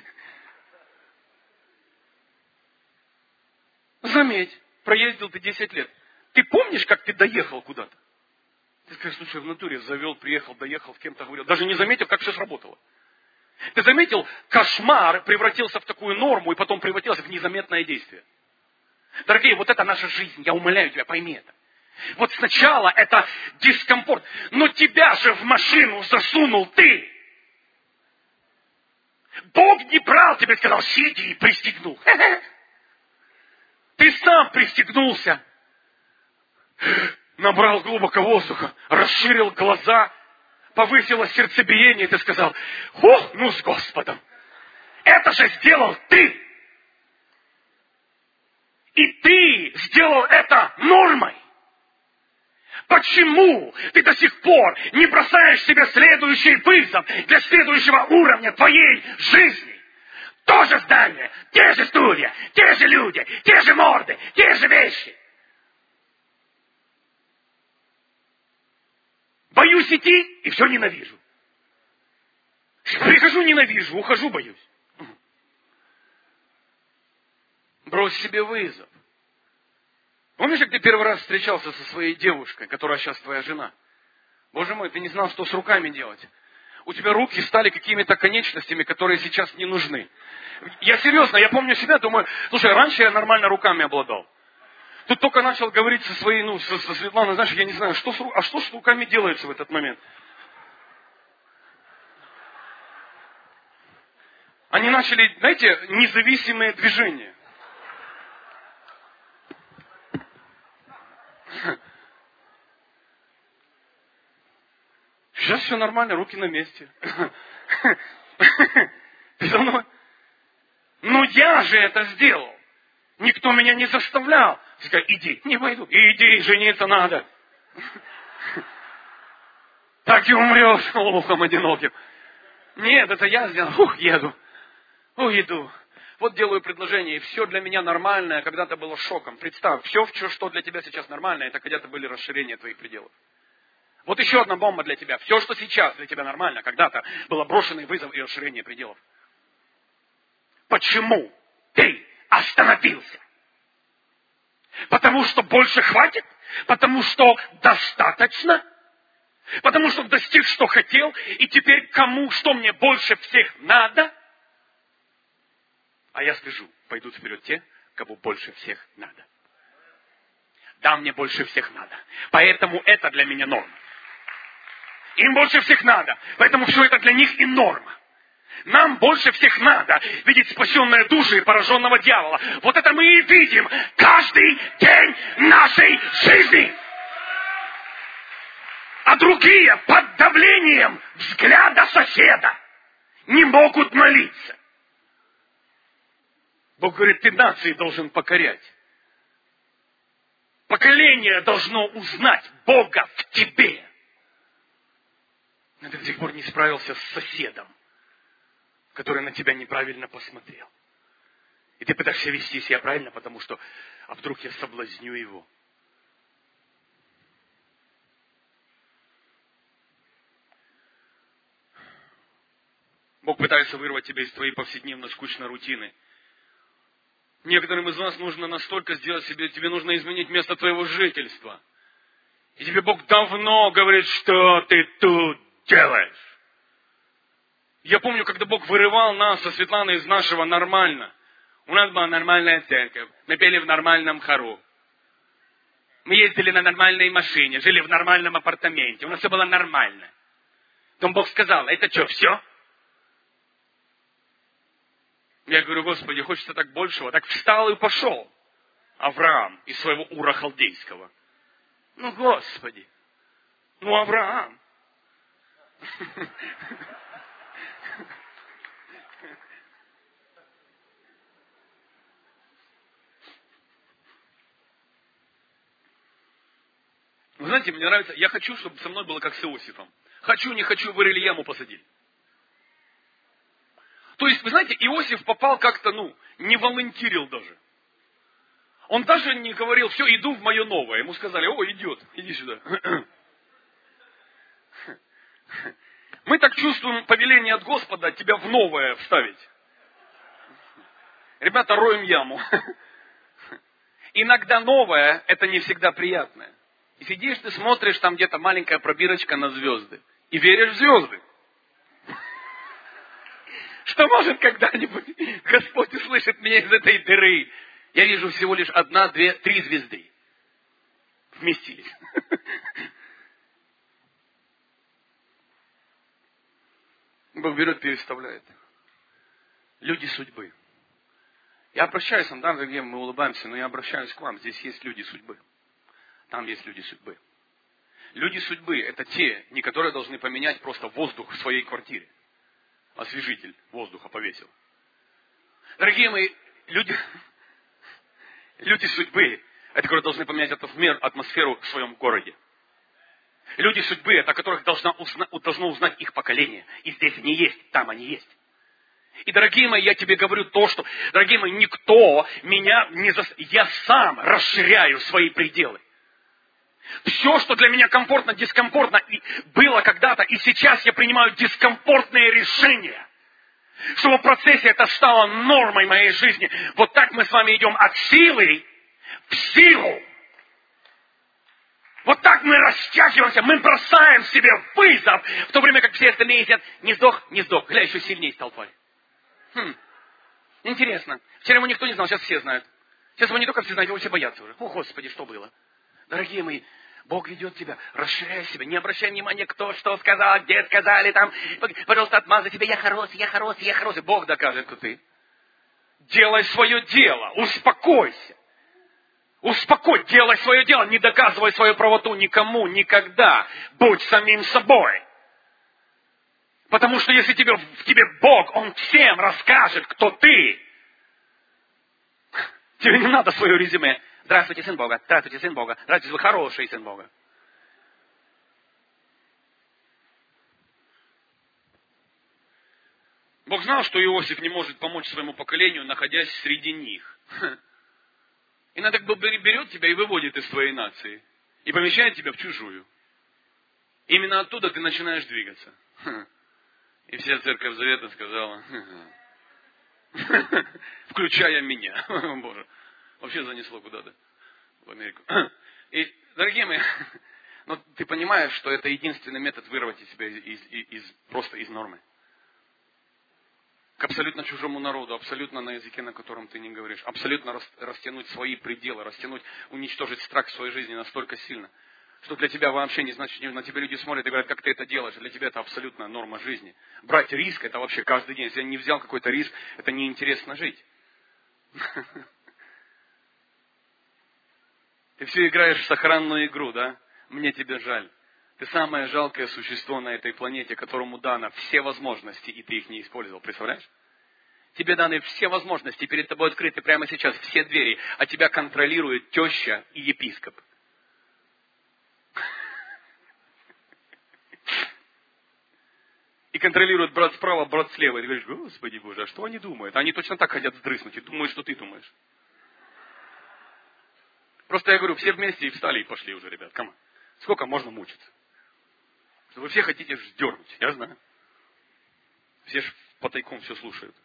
[SPEAKER 2] Заметь, проездил ты десять лет. Ты помнишь, как ты доехал куда-то? Ты скажешь, слушай, в натуре завел, приехал, доехал, с кем-то говорил. Даже не заметил, как все сработало. Ты заметил, кошмар превратился в такую норму и потом превратился в незаметное действие. Дорогие, вот это наша жизнь, я умоляю тебя, пойми это. Вот сначала это дискомфорт, но тебя же в машину засунул ты. Бог не брал тебя и сказал, сиди и пристегнул. Ты сам пристегнулся. Набрал глубоко воздуха, расширил глаза, повысило сердцебиение, и ты сказал, ох, ну с Господом. Это же сделал ты. И ты сделал это нормой. Почему ты до сих пор не бросаешь себе следующий вызов для следующего уровня твоей жизни? То же здание, те же стулья, те же люди, те же морды, те же вещи. Боюсь идти и все ненавижу. Прихожу, ненавижу, ухожу, боюсь. Брось себе вызов. Помнишь, как ты первый раз встречался со своей девушкой, которая сейчас твоя жена? Боже мой, ты не знал, что с руками делать. У тебя руки стали какими-то конечностями, которые сейчас не нужны. Я серьезно, я помню себя, думаю, слушай, раньше я нормально руками обладал. Тут только начал говорить со своей, ну, со, со Светланой, знаешь, я не знаю, что с, а что с руками делается в этот момент? Они начали, знаете, независимые движения. Сейчас все нормально, руки на месте. Ты со мной? Ну я же это сделал. Никто меня не заставлял. Ты сказал, иди, не пойду. Иди, жениться надо. Так и умрешь лохом одиноким. Нет, это я сделал. Ух, еду. Уйду. Вот делаю предложение, и все для меня нормальное когда-то было шоком. Представь, все, что для тебя сейчас нормально, это когда-то были расширения твоих пределов. Вот еще одна бомба для тебя. Все, что сейчас для тебя нормально, когда-то было брошенный вызов и расширение пределов. Почему ты остановился? Потому что больше хватит? Потому что достаточно? Потому что достиг, что хотел, и теперь кому, что мне больше всех надо? А я скажу, пойдут вперед те, кому больше всех надо. Да, мне больше всех надо. Поэтому это для меня норма. Им больше всех надо. Поэтому все это для них и норма. Нам больше всех надо видеть спасенные души и пораженного дьявола. Вот это мы и видим каждый день нашей жизни. А другие под давлением взгляда соседа не могут молиться. Бог говорит, ты нации должен покорять. Поколение должно узнать Бога в тебе. Но ты до сих пор не справился с соседом, который на тебя неправильно посмотрел. И ты пытаешься вести себя правильно, потому что, а вдруг я соблазню его. Бог пытается вырвать тебя из твоей повседневно скучной рутины. Некоторым из вас нужно настолько сделать себе, тебе нужно изменить место твоего жительства. И тебе Бог давно говорит, что ты тут делаешь. Я помню, когда Бог вырывал нас со Светланой из нашего нормально. У нас была нормальная церковь. Мы пели в нормальном хору. Мы ездили на нормальной машине, жили в нормальном апартаменте. У нас все было нормально. Потом Бог сказал, это что, все? Я говорю, Господи, хочется так большего. Так встал и пошел Авраам из своего Ура Халдейского. Ну, Господи, ну, Авраам. Вы знаете, мне нравится, я хочу, чтобы со мной было как с Иосифом. Хочу, не хочу, вырыли яму, посадили. То есть, вы знаете, Иосиф попал как-то, ну, не волонтерил даже. Он даже не говорил, все, иду в мое новое. Ему сказали, о, идет, иди сюда. Мы так чувствуем повеление от Господа тебя в новое вставить. Ребята, роем яму. Иногда новое, это не всегда приятное. И сидишь, ты смотришь, там где-то маленькая пробирочка на звезды. И веришь в звезды. Что может когда-нибудь Господь услышит меня из этой дыры? Я вижу всего лишь одна, две, три звезды. Вместились. Бог берет, переставляет. Люди судьбы. Я обращаюсь, да, дорогие, мы улыбаемся, но я обращаюсь к вам. Здесь есть люди судьбы. Там есть люди судьбы. Люди судьбы – это те, не которые должны поменять просто воздух в своей квартире. Освежитель воздуха повесил. Дорогие мои, люди, люди судьбы – это которые должны поменять атмосферу в своем городе. Люди судьбы – это которых должна узна, должно узнать их поколение. И здесь они есть, там они есть. И, дорогие мои, я тебе говорю то, что, дорогие мои, никто меня не зас... Я сам расширяю свои пределы. Все, что для меня комфортно, дискомфортно было когда-то, и сейчас я принимаю дискомфортные решения. Чтобы в процессе это стало нормой моей жизни. Вот так мы с вами идем от силы в силу. Вот так мы растягиваемся, мы бросаем себе вызов, в то время как все остальные едят, не сдох, не сдох, гля, еще сильнее стал тварь. Хм. Интересно. Вчера его никто не знал, сейчас все знают. Сейчас его не только все знают, его все боятся уже. О, Господи, что было? Дорогие мои, Бог ведет тебя, расширяй себя, не обращай внимания, кто что сказал, где сказали, там, пожалуйста, отмазай себя, я хороший, я хороший, я хороший. Бог докажет, кто ты. Делай свое дело, успокойся. Успокой, делай свое дело, не доказывай свою правоту никому, никогда. Будь самим собой. Потому что если тебе, в тебе Бог, Он всем расскажет, кто ты. Тебе не надо свое резюме. Здравствуйте, сын Бога. Здравствуйте, сын Бога. Здравствуйте, вы хороший сын Бога. Бог знал, что Иосиф не может помочь своему поколению, находясь среди них. Иногда как бы берет тебя и выводит из твоей нации. И помещает тебя в чужую. Именно оттуда ты начинаешь двигаться. И вся церковь Завета сказала, включая меня. Боже, вообще занесло куда-то в Америку. И, дорогие мои, ну, ты понимаешь, что это единственный метод вырвать из себя из, из, из, просто из нормы. К абсолютно чужому народу, абсолютно на языке, на котором ты не говоришь. Абсолютно рас, растянуть свои пределы, растянуть, уничтожить страх в своей жизни настолько сильно, что для тебя вообще не значит, на тебя люди смотрят и говорят, как ты это делаешь. Для тебя это абсолютно норма жизни. Брать риск, это вообще каждый день. Если я не взял какой-то риск, это неинтересно жить. Ты все играешь в сохранную игру, да? Мне тебя жаль. Ты самое жалкое существо на этой планете, которому дано все возможности, и ты их не использовал. Представляешь? Тебе даны все возможности, перед тобой открыты прямо сейчас все двери, а тебя контролирует теща и епископ. И контролирует брат справа, брат слева. И ты говоришь, Господи Боже, а что они думают? Они точно так хотят сдрыснуть и думают, что ты думаешь. Просто я говорю, все вместе и встали и пошли уже, ребят. Камон. Сколько можно мучиться? Что вы все хотите дернуть, я знаю. Все ж потайком все слушают.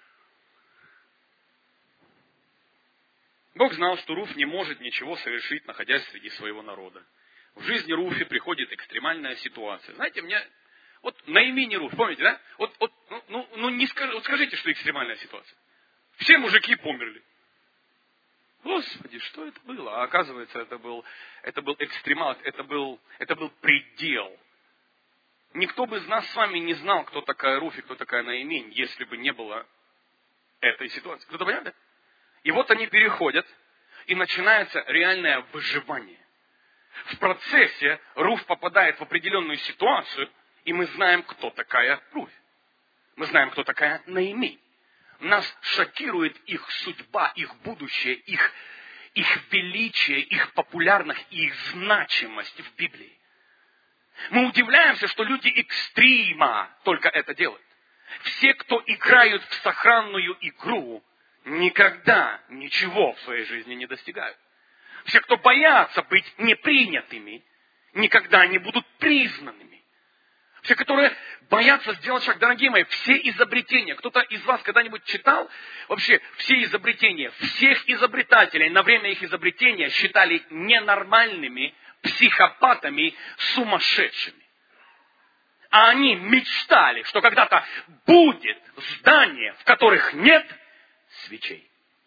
[SPEAKER 2] Бог знал, что Руф не может ничего совершить, находясь среди своего народа. В жизни Руфи приходит экстремальная ситуация. Знаете, мне... Вот Наимини Руф, помните, да? Вот, вот, ну, ну, ну не скажи, вот скажите, что экстремальная ситуация. Все мужики померли. Господи, что это было? А оказывается, это был, это был экстремал, это был, это был предел. Никто бы из нас с вами не знал, кто такая Руфь и кто такая Наимень, если бы не было этой ситуации. Кто-то понимает, да? И вот они переходят, и начинается реальное выживание. В процессе Руфь попадает в определенную ситуацию, и мы знаем, кто такая Руфь. Мы знаем, кто такая Наимень. Нас шокирует их судьба, их будущее, их, их величие, их популярность и их значимость в Библии. Мы удивляемся, что люди экстрима только это делают. Все, кто играют в сохранную игру, никогда ничего в своей жизни не достигают. Все, кто боятся быть непринятыми, никогда не будут признанными. Все, которые боятся сделать шаг, дорогие мои, все изобретения. Кто-то из вас когда-нибудь читал? Вообще, все изобретения, всех изобретателей на время их изобретения считали ненормальными, психопатами, сумасшедшими. А они мечтали, что когда-то будет здание, в которых нет свечей.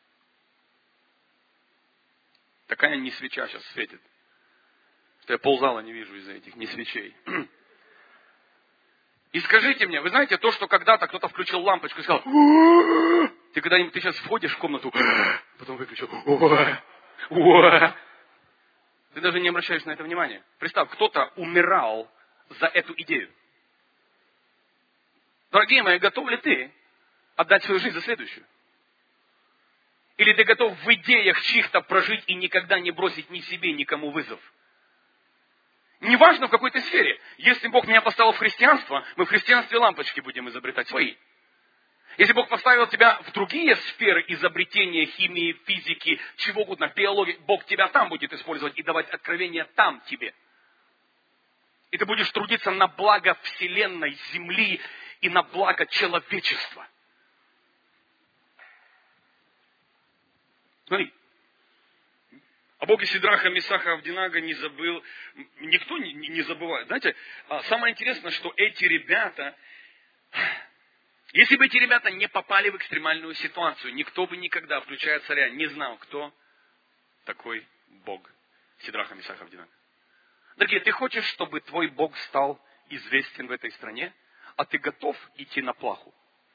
[SPEAKER 2] Такая не свеча сейчас светит, что я ползала не вижу из-за этих не свечей. И скажите мне, вы знаете, то, что когда-то кто-то включил лампочку и сказал, ты когда-нибудь, ты сейчас входишь в комнату, потом выключил, ты даже не обращаешь на это внимания. Представь, кто-то умирал за эту идею. Дорогие мои, готов ли ты отдать свою жизнь за следующую? Или ты готов в идеях чьих-то прожить и никогда не бросить ни себе, никому вызов? Неважно в какой-то сфере. Если Бог меня поставил в христианство, мы в христианстве лампочки будем изобретать свои. Если Бог поставил тебя в другие сферы изобретения, химии, физики, чего угодно, биологии, Бог тебя там будет использовать и давать откровения там тебе. И ты будешь трудиться на благо Вселенной, Земли и на благо человечества. Смотри. О Боге Сидраха, Месаха, Авдинага не забыл. Никто не, не забывает. Знаете, самое интересное, что эти ребята, если бы эти ребята не попали в экстремальную ситуацию, никто бы никогда, включая царя, не знал, кто такой Бог Сидраха, Месаха, Авдинага. Дорогие, ты хочешь, чтобы твой Бог стал известен в этой стране, а ты готов идти на плаху?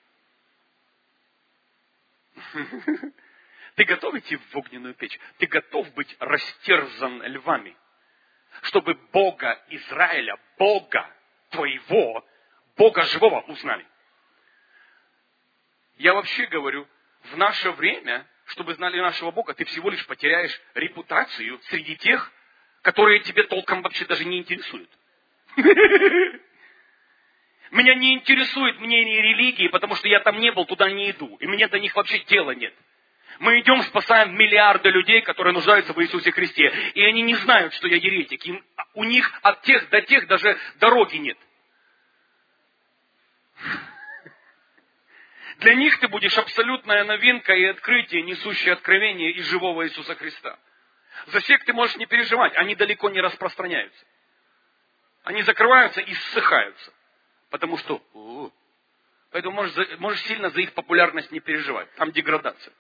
[SPEAKER 2] Ты готов идти в огненную печь? Ты готов быть растерзан львами? Чтобы Бога Израиля, Бога твоего, Бога живого узнали. Я вообще говорю, в наше время, чтобы знали нашего Бога, ты всего лишь потеряешь репутацию среди тех, которые тебе толком вообще даже не интересуют. Меня не интересует мнение религии, потому что я там не был, туда не иду. И мне до них вообще дела нет. Мы идем, спасаем миллиарды людей, которые нуждаются в Иисусе Христе. И они не знают, что я еретик. Им, у них от тех до тех даже дороги нет. Для них ты будешь абсолютная новинка и открытие, несущее откровение из живого Иисуса Христа. За всех ты можешь не переживать, они далеко не распространяются. Они закрываются и ссыхаются. Потому что... О, поэтому можешь, можешь сильно за их популярность не переживать. Там деградация.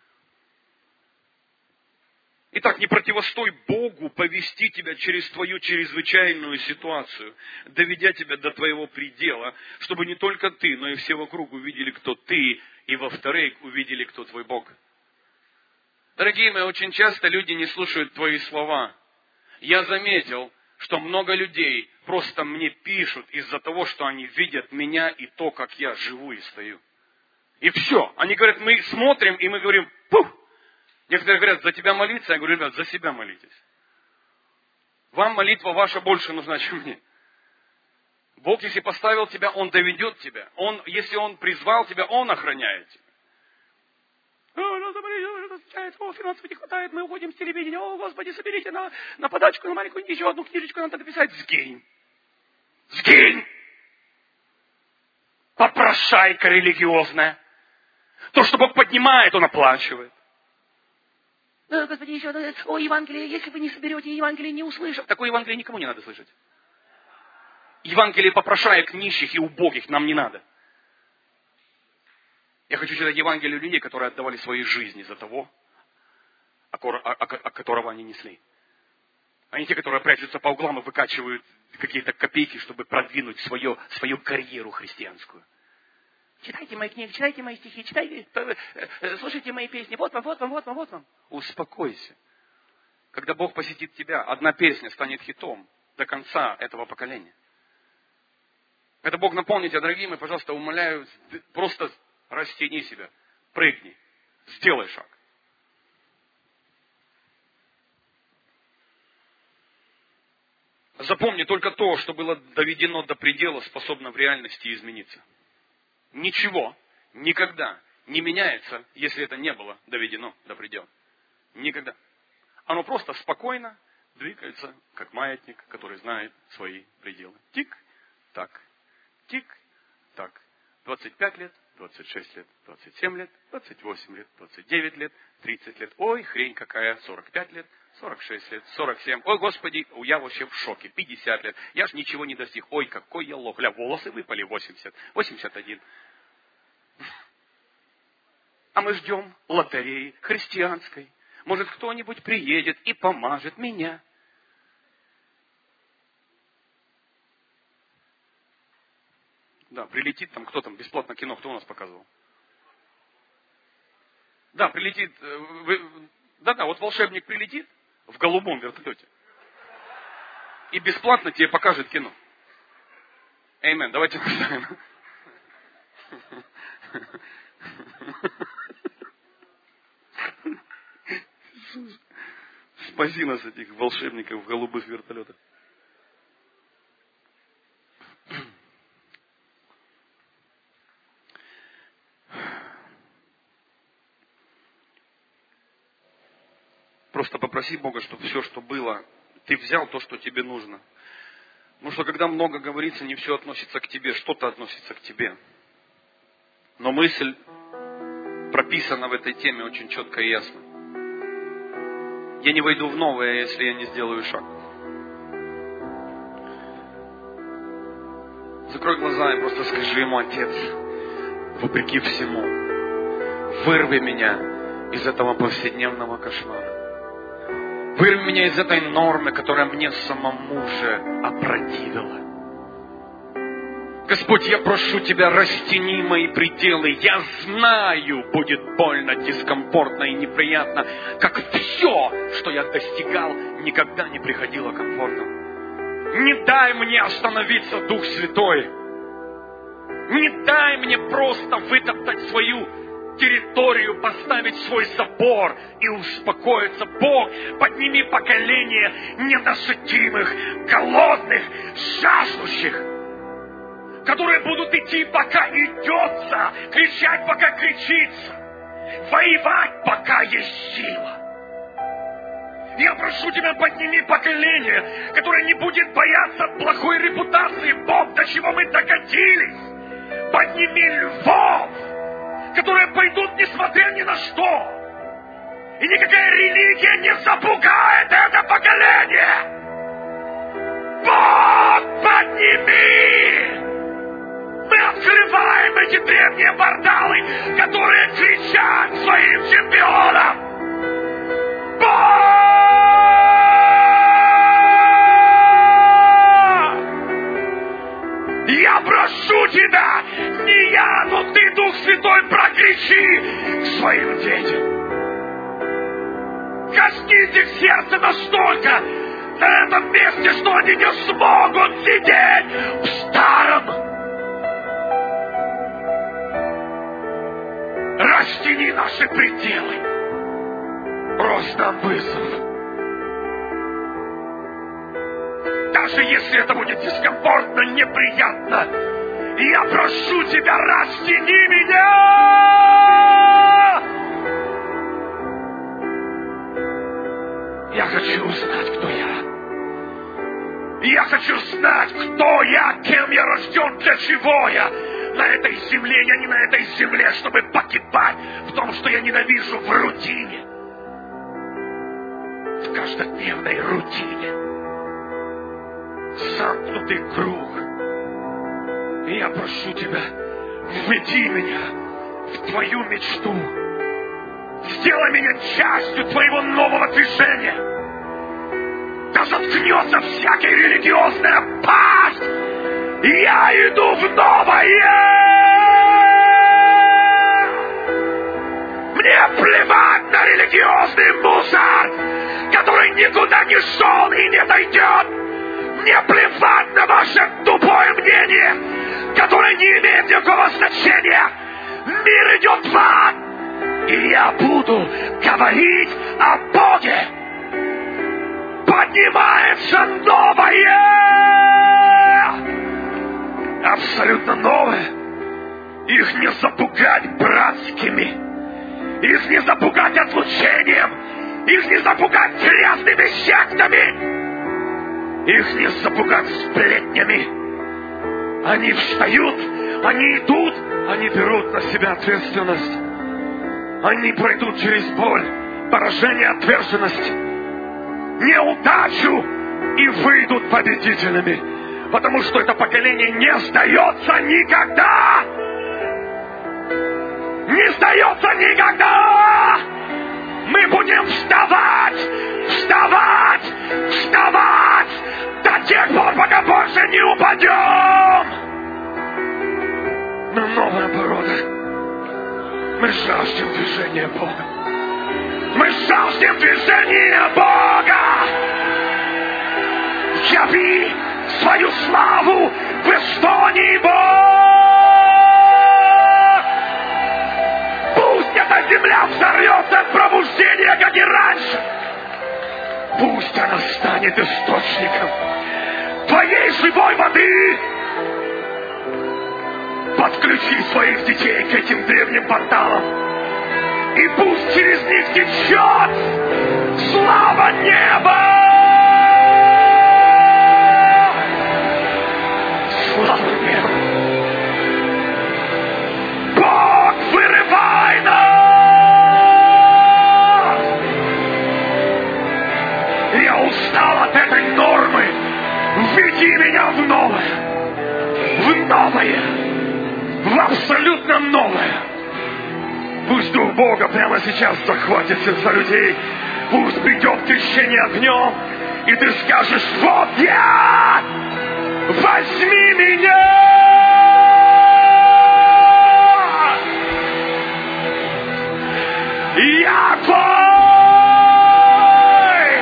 [SPEAKER 2] Итак, не противостой Богу повести тебя через твою чрезвычайную ситуацию, доведя тебя до твоего предела, чтобы не только ты, но и все вокруг увидели, кто ты, и во-вторых, увидели, кто твой Бог. Дорогие мои, очень часто люди не слушают твои слова. Я заметил, что много людей просто мне пишут из-за того, что они видят меня и то, как я живу и стою. И все. Они говорят, мы смотрим, и мы говорим, пух! Некоторые говорят, за тебя молиться. Я говорю, ребят, за себя молитесь. Вам молитва ваша больше нужна, чем мне. Бог, если поставил тебя, Он доведет тебя. Он, если Он призвал тебя, Он охраняет тебя. О, финансов не хватает, мы уходим с телевидения. О, Господи, соберите на, на подачку, на маленькую, еще одну книжечку надо написать. Сгинь. Сгинь. Попрошайка религиозная. То, что Бог поднимает, Он оплачивает. Господи, еще, о, Евангелие, если вы не соберете Евангелие, не услышим. Такое Евангелие никому не надо слышать. Евангелие попрошаек, нищих и убогих нам не надо. Я хочу читать Евангелие людей, которые отдавали свои жизни за того, о, о, о которого они несли. А не те, которые прячутся по углам и выкачивают какие-то копейки, чтобы продвинуть свое, свою карьеру христианскую. Читайте мои книги, читайте мои стихи, читайте, слушайте мои песни. Вот вам, вот вам, вот вам, вот вам. Успокойся. Когда Бог посетит тебя, одна песня станет хитом до конца этого поколения. Когда Бог наполнит тебя, дорогие мои, пожалуйста, умоляю, просто растяни себя, прыгни, сделай шаг. Запомни, только то, что было доведено до предела, способно в реальности измениться. Ничего никогда не меняется, если это не было доведено до предела. Никогда. Оно просто спокойно двигается, как маятник, который знает свои пределы. Тик-так, тик-так. двадцать пять лет, двадцать шесть лет, двадцать семь лет, двадцать восемь лет, двадцать девять лет, тридцать лет. Ой, хрень какая, сорок пять лет, сорок шесть лет, сорок семь. Ой, Господи, я вообще в шоке, пятьдесят лет. Я ж ничего не достиг. Ой, какой я лох. Ля, волосы выпали, восемьдесят, восемьдесят один. А мы ждем лотереи христианской. Может, кто-нибудь приедет и помажет меня. Да, прилетит там, кто там, бесплатно кино, кто у нас показывал? Да, прилетит, да-да, вот волшебник прилетит в голубом вертолете и бесплатно тебе покажет кино. Аминь, давайте поставим. Спаси нас этих волшебников в голубых вертолетах. Просто попроси Бога, чтобы все, что было, ты взял то, что тебе нужно. Потому что когда много говорится, не все относится к тебе, что-то относится к тебе. Но мысль прописана в этой теме очень четко и ясно. Я не войду в новое, если я не сделаю шаг. Закрой глаза и просто скажи ему: Отец, вопреки всему, вырви меня из этого повседневного кошмара. Вырви меня из этой нормы, которая мне самому же опротивила. Господь, я прошу Тебя, растяни мои пределы. Я знаю, будет больно, дискомфортно и неприятно, как все, что я достигал, никогда не приходило комфортом. Не дай мне остановиться, Дух Святой. Не дай мне просто вытоптать свою территорию, поставить свой забор и успокоиться. Бог, подними поколение ненасытимых, голодных, жаждущих, которые будут идти, пока идется, кричать, пока кричится, воевать, пока есть сила. Я прошу Тебя, подними поколение, которое не будет бояться плохой репутации. Бог, до чего мы докатились. Подними львов, которые пойдут, несмотря ни на что. И никакая религия не запугает это поколение. Бог, подними! Мы открываем эти древние порталы, которые кричат своим чемпионам. Бог! Я прошу Тебя, не я, но Ты, Дух Святой, прокричи к своим детям. Коснись их сердца настолько на этом месте, что они не смогут сидеть в старом. Растяни наши пределы. Брось нам вызов. Даже если это будет дискомфортно, неприятно, я прошу Тебя, растяни меня! Я хочу узнать, кто я. Я хочу знать, кто я, кем я рожден, для чего я. На этой земле, я не на этой земле, чтобы погибать в том, что я ненавижу, в рутине. В каждодневной рутине. Замкнутый круг. И я прошу Тебя, введи меня в Твою мечту. Сделай меня частью Твоего нового движения. Да заткнется всякая религиозная пасть. Я иду в новое. Мне плевать на религиозный мусор, который никуда не шел и не дойдет. Мне плевать на ваше тупое мнение, которое не имеет никакого значения. Мир идет в ад, и я буду говорить о Боге. Поднимай
[SPEAKER 1] начинается новое! Абсолютно новое. Их не запугать братскими. Их не запугать отлучением. Их не запугать грязными сектами. Их не запугать сплетнями. Они встают, они идут, они берут на себя ответственность. Они пройдут через боль, поражение, отверженность, неудачу и выйдут победителями. Потому что это поколение не сдается никогда. Не сдается никогда. Мы будем вставать, вставать, вставать до тех пор, пока больше не упадем. Но новая порода. Мы жаждем движения Бога. Мы жаждем движения Бога. Яви свою славу в Эстонии, Бог! Пусть эта земля взорвется от пробуждения, как и раньше. Пусть она станет источником твоей живой воды. Подключи своих детей к этим древним порталам. И пусть через них течет слава неба. Слава неба. Бог, вырывай нас! Я устал от этой нормы. Введи меня в новое. В новое. В абсолютно новое. Пусть Дух Бога прямо сейчас захватит сердца людей. Пусть придет крещение огнем. И ты скажешь: вот я! Возьми меня! Я твой!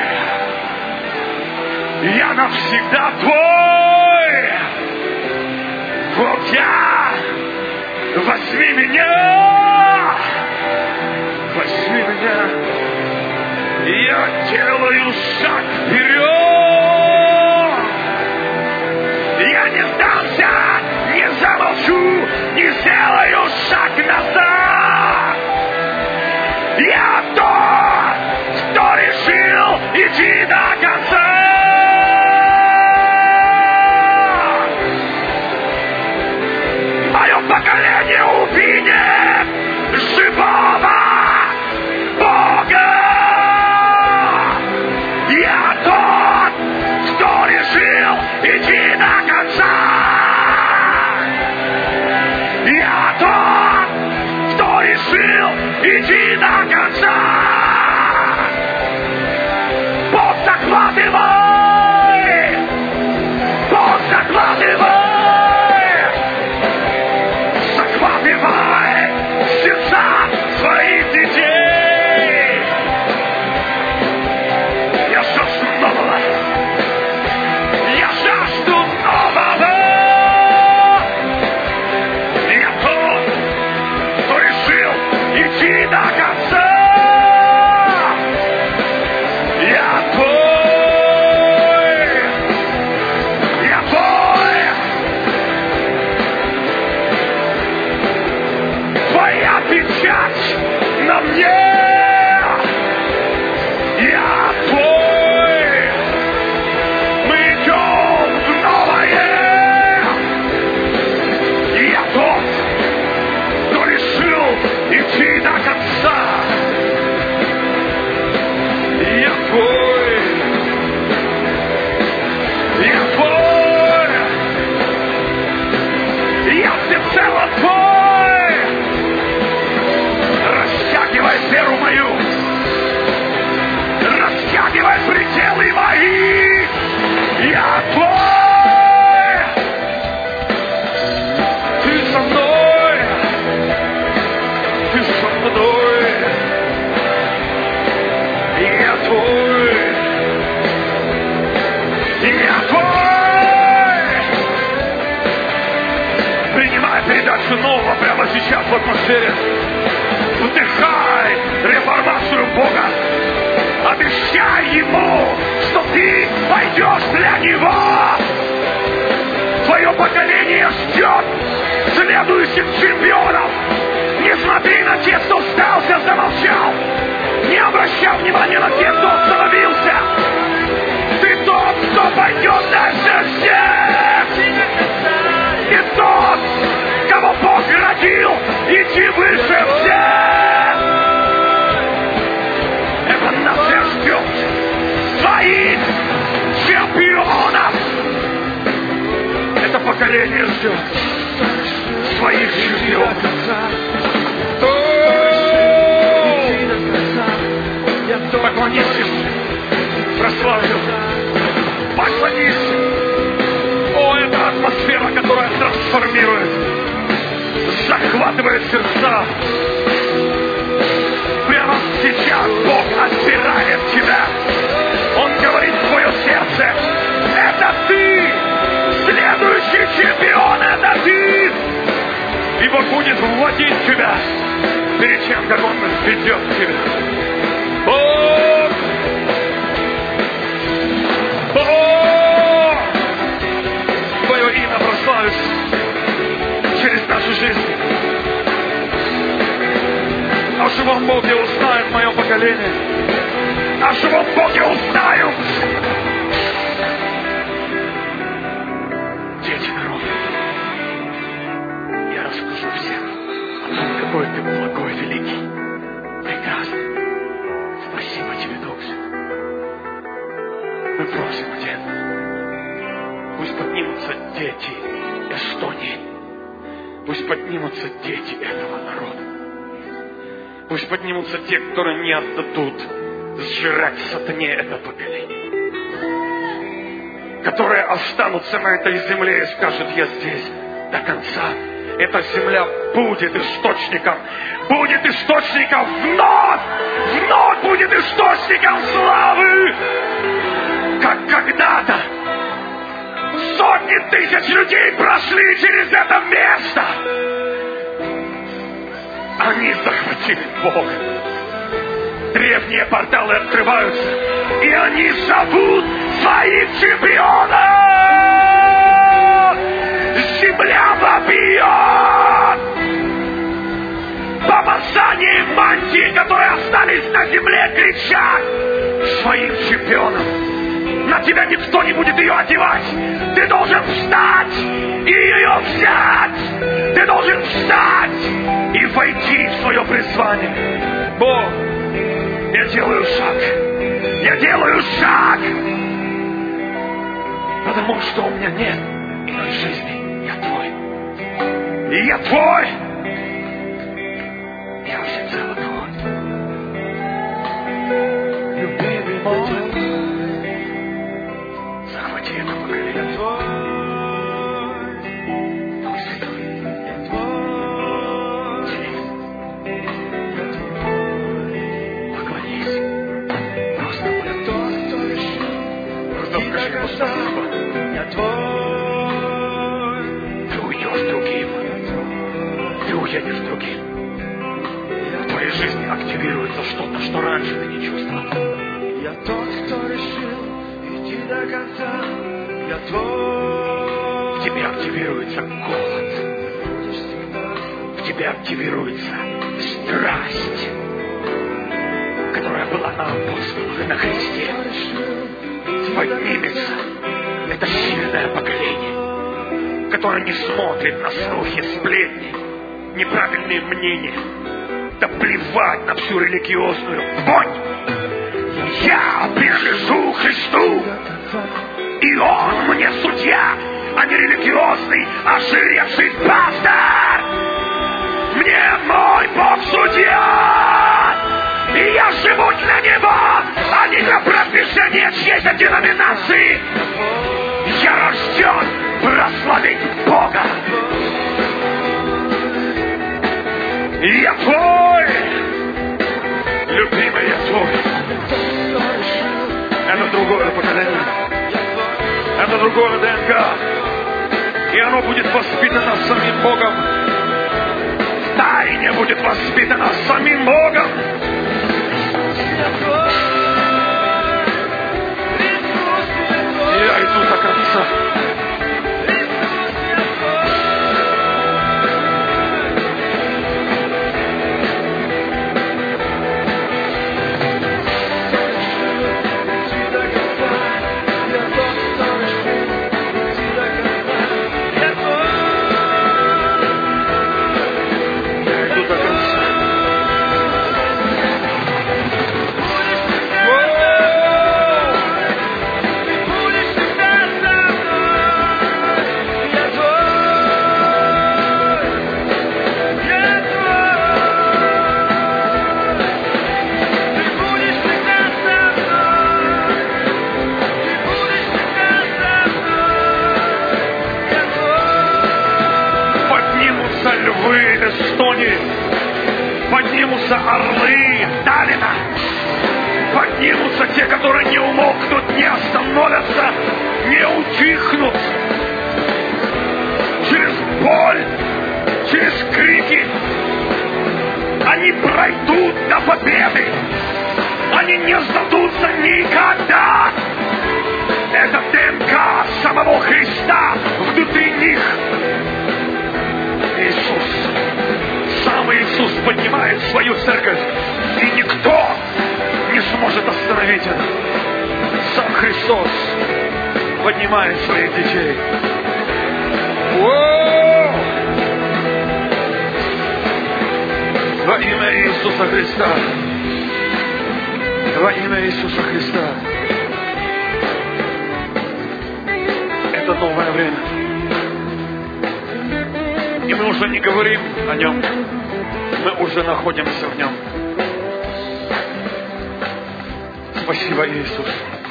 [SPEAKER 1] Я навсегда твой! Вот я! Возьми меня! Возьми меня! Я делаю шаг вперед! Я не сдамся! Не замолчу! Не сделаю шаг назад! Я тот, кто решил идти до конца! Мое поколение увидит живого Бога! Я тот, кто решил идти до конца! Я тот, кто решил идти до конца! Бог захватывай! Бог захватывай! Захватывай сердца своих детей! Я жажду нового! Я жажду нового! Я тот, кто решил идти до конца! Я твой! Я твой! Твоя печать на мне! Я твой! Мы идем в новое! Я тот, кто решил идти до конца! Я твой! Я твой! Я всецело твой! Растягивай веру мою! Растягивай пределы мои! Я твой! Ты со мной! Ты со мной! Я твой! Я твой! Принимай передачу нового прямо сейчас в атмосфере. Вдыхай реформацию Бога. Обещай Ему, что ты пойдешь пойдешь для Него. Твое поколение ждет следующих чемпионов. Не смотри на тех, кто сдался, замолчал. Не обращай внимания на тех, кто остановился. Ты тот, кто пойдет дальше всех. Ты тот, кого Бог родил идти выше всех. Это нас и ждет своих чемпионов. Это поколение ждет своих чемпионов. Поклонись ему, прославь его, поклонись ему. О, это атмосфера, которая трансформирует, захватывает сердца. Прямо сейчас Бог отбирает тебя. Он говорит в твое сердце: это ты, следующий чемпион, это ты. И Бог будет вводить тебя перед тем, как Он ведет тебя. Бог! Бог! Твое имя прославится через нашу жизнь. О живом Боге узнает мое поколение. О живом Боге узнают дети народа. Я расскажу всем о том, какой ты благой, великий, прекрасный. Спасибо тебе, Дух Святой. Мы просим, Отец, пусть поднимутся дети Эстонии, пусть поднимутся дети этого народа, пусть поднимутся те, которые не отдадут сжирать сатане это поколение, которые останутся на этой земле и скажут: я здесь до конца. Эта земля будет источником, будет источником вновь, вновь будет источником славы, как когда-то сотни тысяч людей прошли через это место. Они захватили Бога. Древние порталы открываются, и они зовут своих чемпионов. Земля вопиет! Помазание мантии, которые остались на земле, кричат своим чемпионам: на тебя никто не будет ее одевать. Ты должен встать и ее взять. Ты должен встать и войти в свое призвание. Бог, я делаю шаг. Я делаю шаг. Потому что у меня нет иной жизни. Я твой. И я твой. Я всецело твой. Любимый мой. Захвати это поколение. Дух Святой. Поклонись. Просто поклонись. Просто скажи ему спасибо. Я твой. Другим. Ты уедешь другим. В твоей жизни активируется что-то, что раньше ты не чувствовал. Я тот, кто решил идти до конца. Я твой. В тебе активируется голод. В тебе активируется страсть, которая была на апостолах и на Христе. Поднимется это сильное поколение, которое не смотрит на слухи, сплетни, неправильные мнения. Да плевать на всю религиозную вонь. Я принадлежу Христу, и Он мне судья, а не религиозный, ожиревший пастор. Мне мой Бог судья, и я живу для Него, а не для продвижения чьей-то деноминации. Я рожден прославить Бога. Я твой, любимый, я твой. Это другое поколение. Это другое ДНК. И оно будет воспитано самим Богом. В тайне будет воспитано самим Богом. поднимутся орлы Далина. Поднимутся те, которые не умолкнут, не остановятся, не утихнут. Через боль, через крики они пройдут до победы. Они не сдадутся никогда. Это ДНК самого Христа внутри них. Иисус, сам Иисус поднимает свою церковь, и никто не сможет остановить это. Сам Христос поднимает своих детей. Воу! Во имя Иисуса Христа. Во имя Иисуса Христа. Это новое время. И мы уже не говорим о нем. Мы уже находимся в нем. Спасибо, Иисус.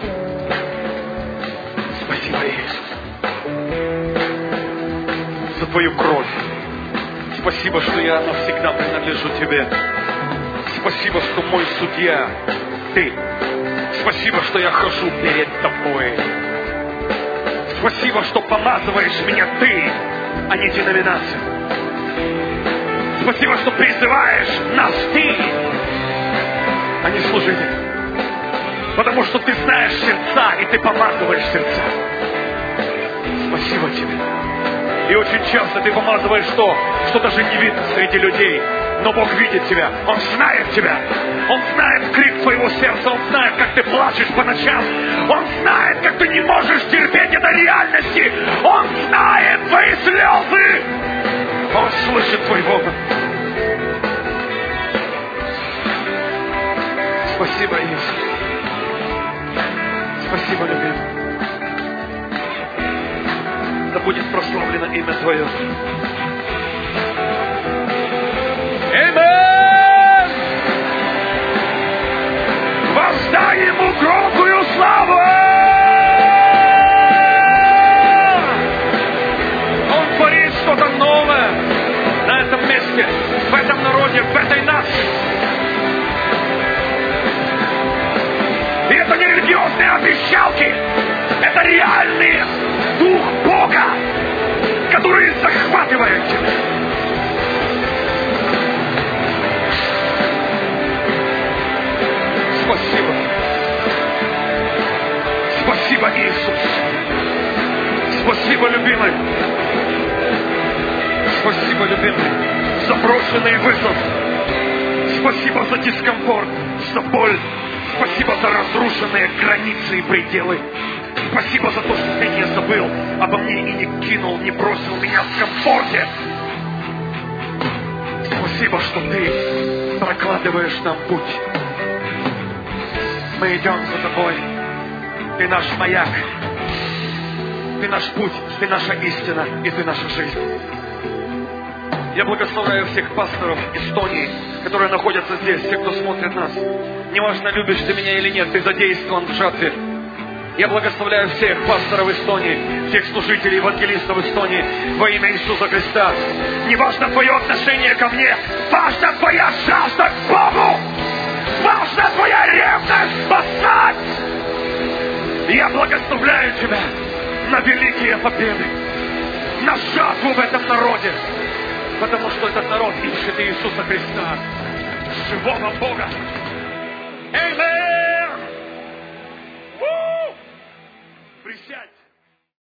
[SPEAKER 1] Спасибо, Иисус. За Твою кровь. Спасибо, что я навсегда принадлежу Тебе. Спасибо, что мой судья Ты. Спасибо, что я хожу перед Тобой. Спасибо, что помазываешь меня Ты, а не деноминация. Спасибо, что призываешь нас Ты, а не служитель. Потому что Ты знаешь сердца, и Ты помазываешь сердца. Спасибо Тебе. И очень часто Ты помазываешь то, что даже не видно среди людей. Но Бог видит тебя. Он знает тебя. Он знает крик твоего сердца. Он знает, как ты плачешь по ночам. Он знает, как ты не можешь терпеть этой реальности. Он знает твои слезы. Он слышит твой вопль. Спасибо, Иисус. Спасибо, любимый. Да будет прославлено имя Твое. Аминь! Воздай Ему громкую славу! Он творит что-то новое на этом месте, в этом народе, в этой нации. И это не религиозные обещалки, это реальный Дух Бога, который захватывает тебя. Спасибо. Спасибо, Иисус. Спасибо, любимый. Спасибо, любимый, за брошенный вызов. Спасибо за дискомфорт, за боль. Спасибо за разрушенные границы и пределы. Спасибо за то, что Ты не забыл обо мне и не кинул, не бросил меня в комфорте. Спасибо, что Ты прокладываешь нам путь. Мы идем за Тобой. Ты наш маяк. Ты наш путь, Ты наша истина и Ты наша жизнь. Я благословляю всех пасторов Эстонии, которые находятся здесь, все, кто смотрит нас. Неважно, любишь ты меня или нет, ты задействован в жатве. Я благословляю всех пасторов Эстонии, всех служителей, евангелистов Эстонии во имя Иисуса Христа. Неважно твое отношение ко мне, важна твоя жажда к Богу, важна твоя ревность спасать. Я благословляю тебя на великие победы, на жатву в этом народе, потому что этот народ ищет Иисуса Христа, живого Бога. Аминь! Присядь!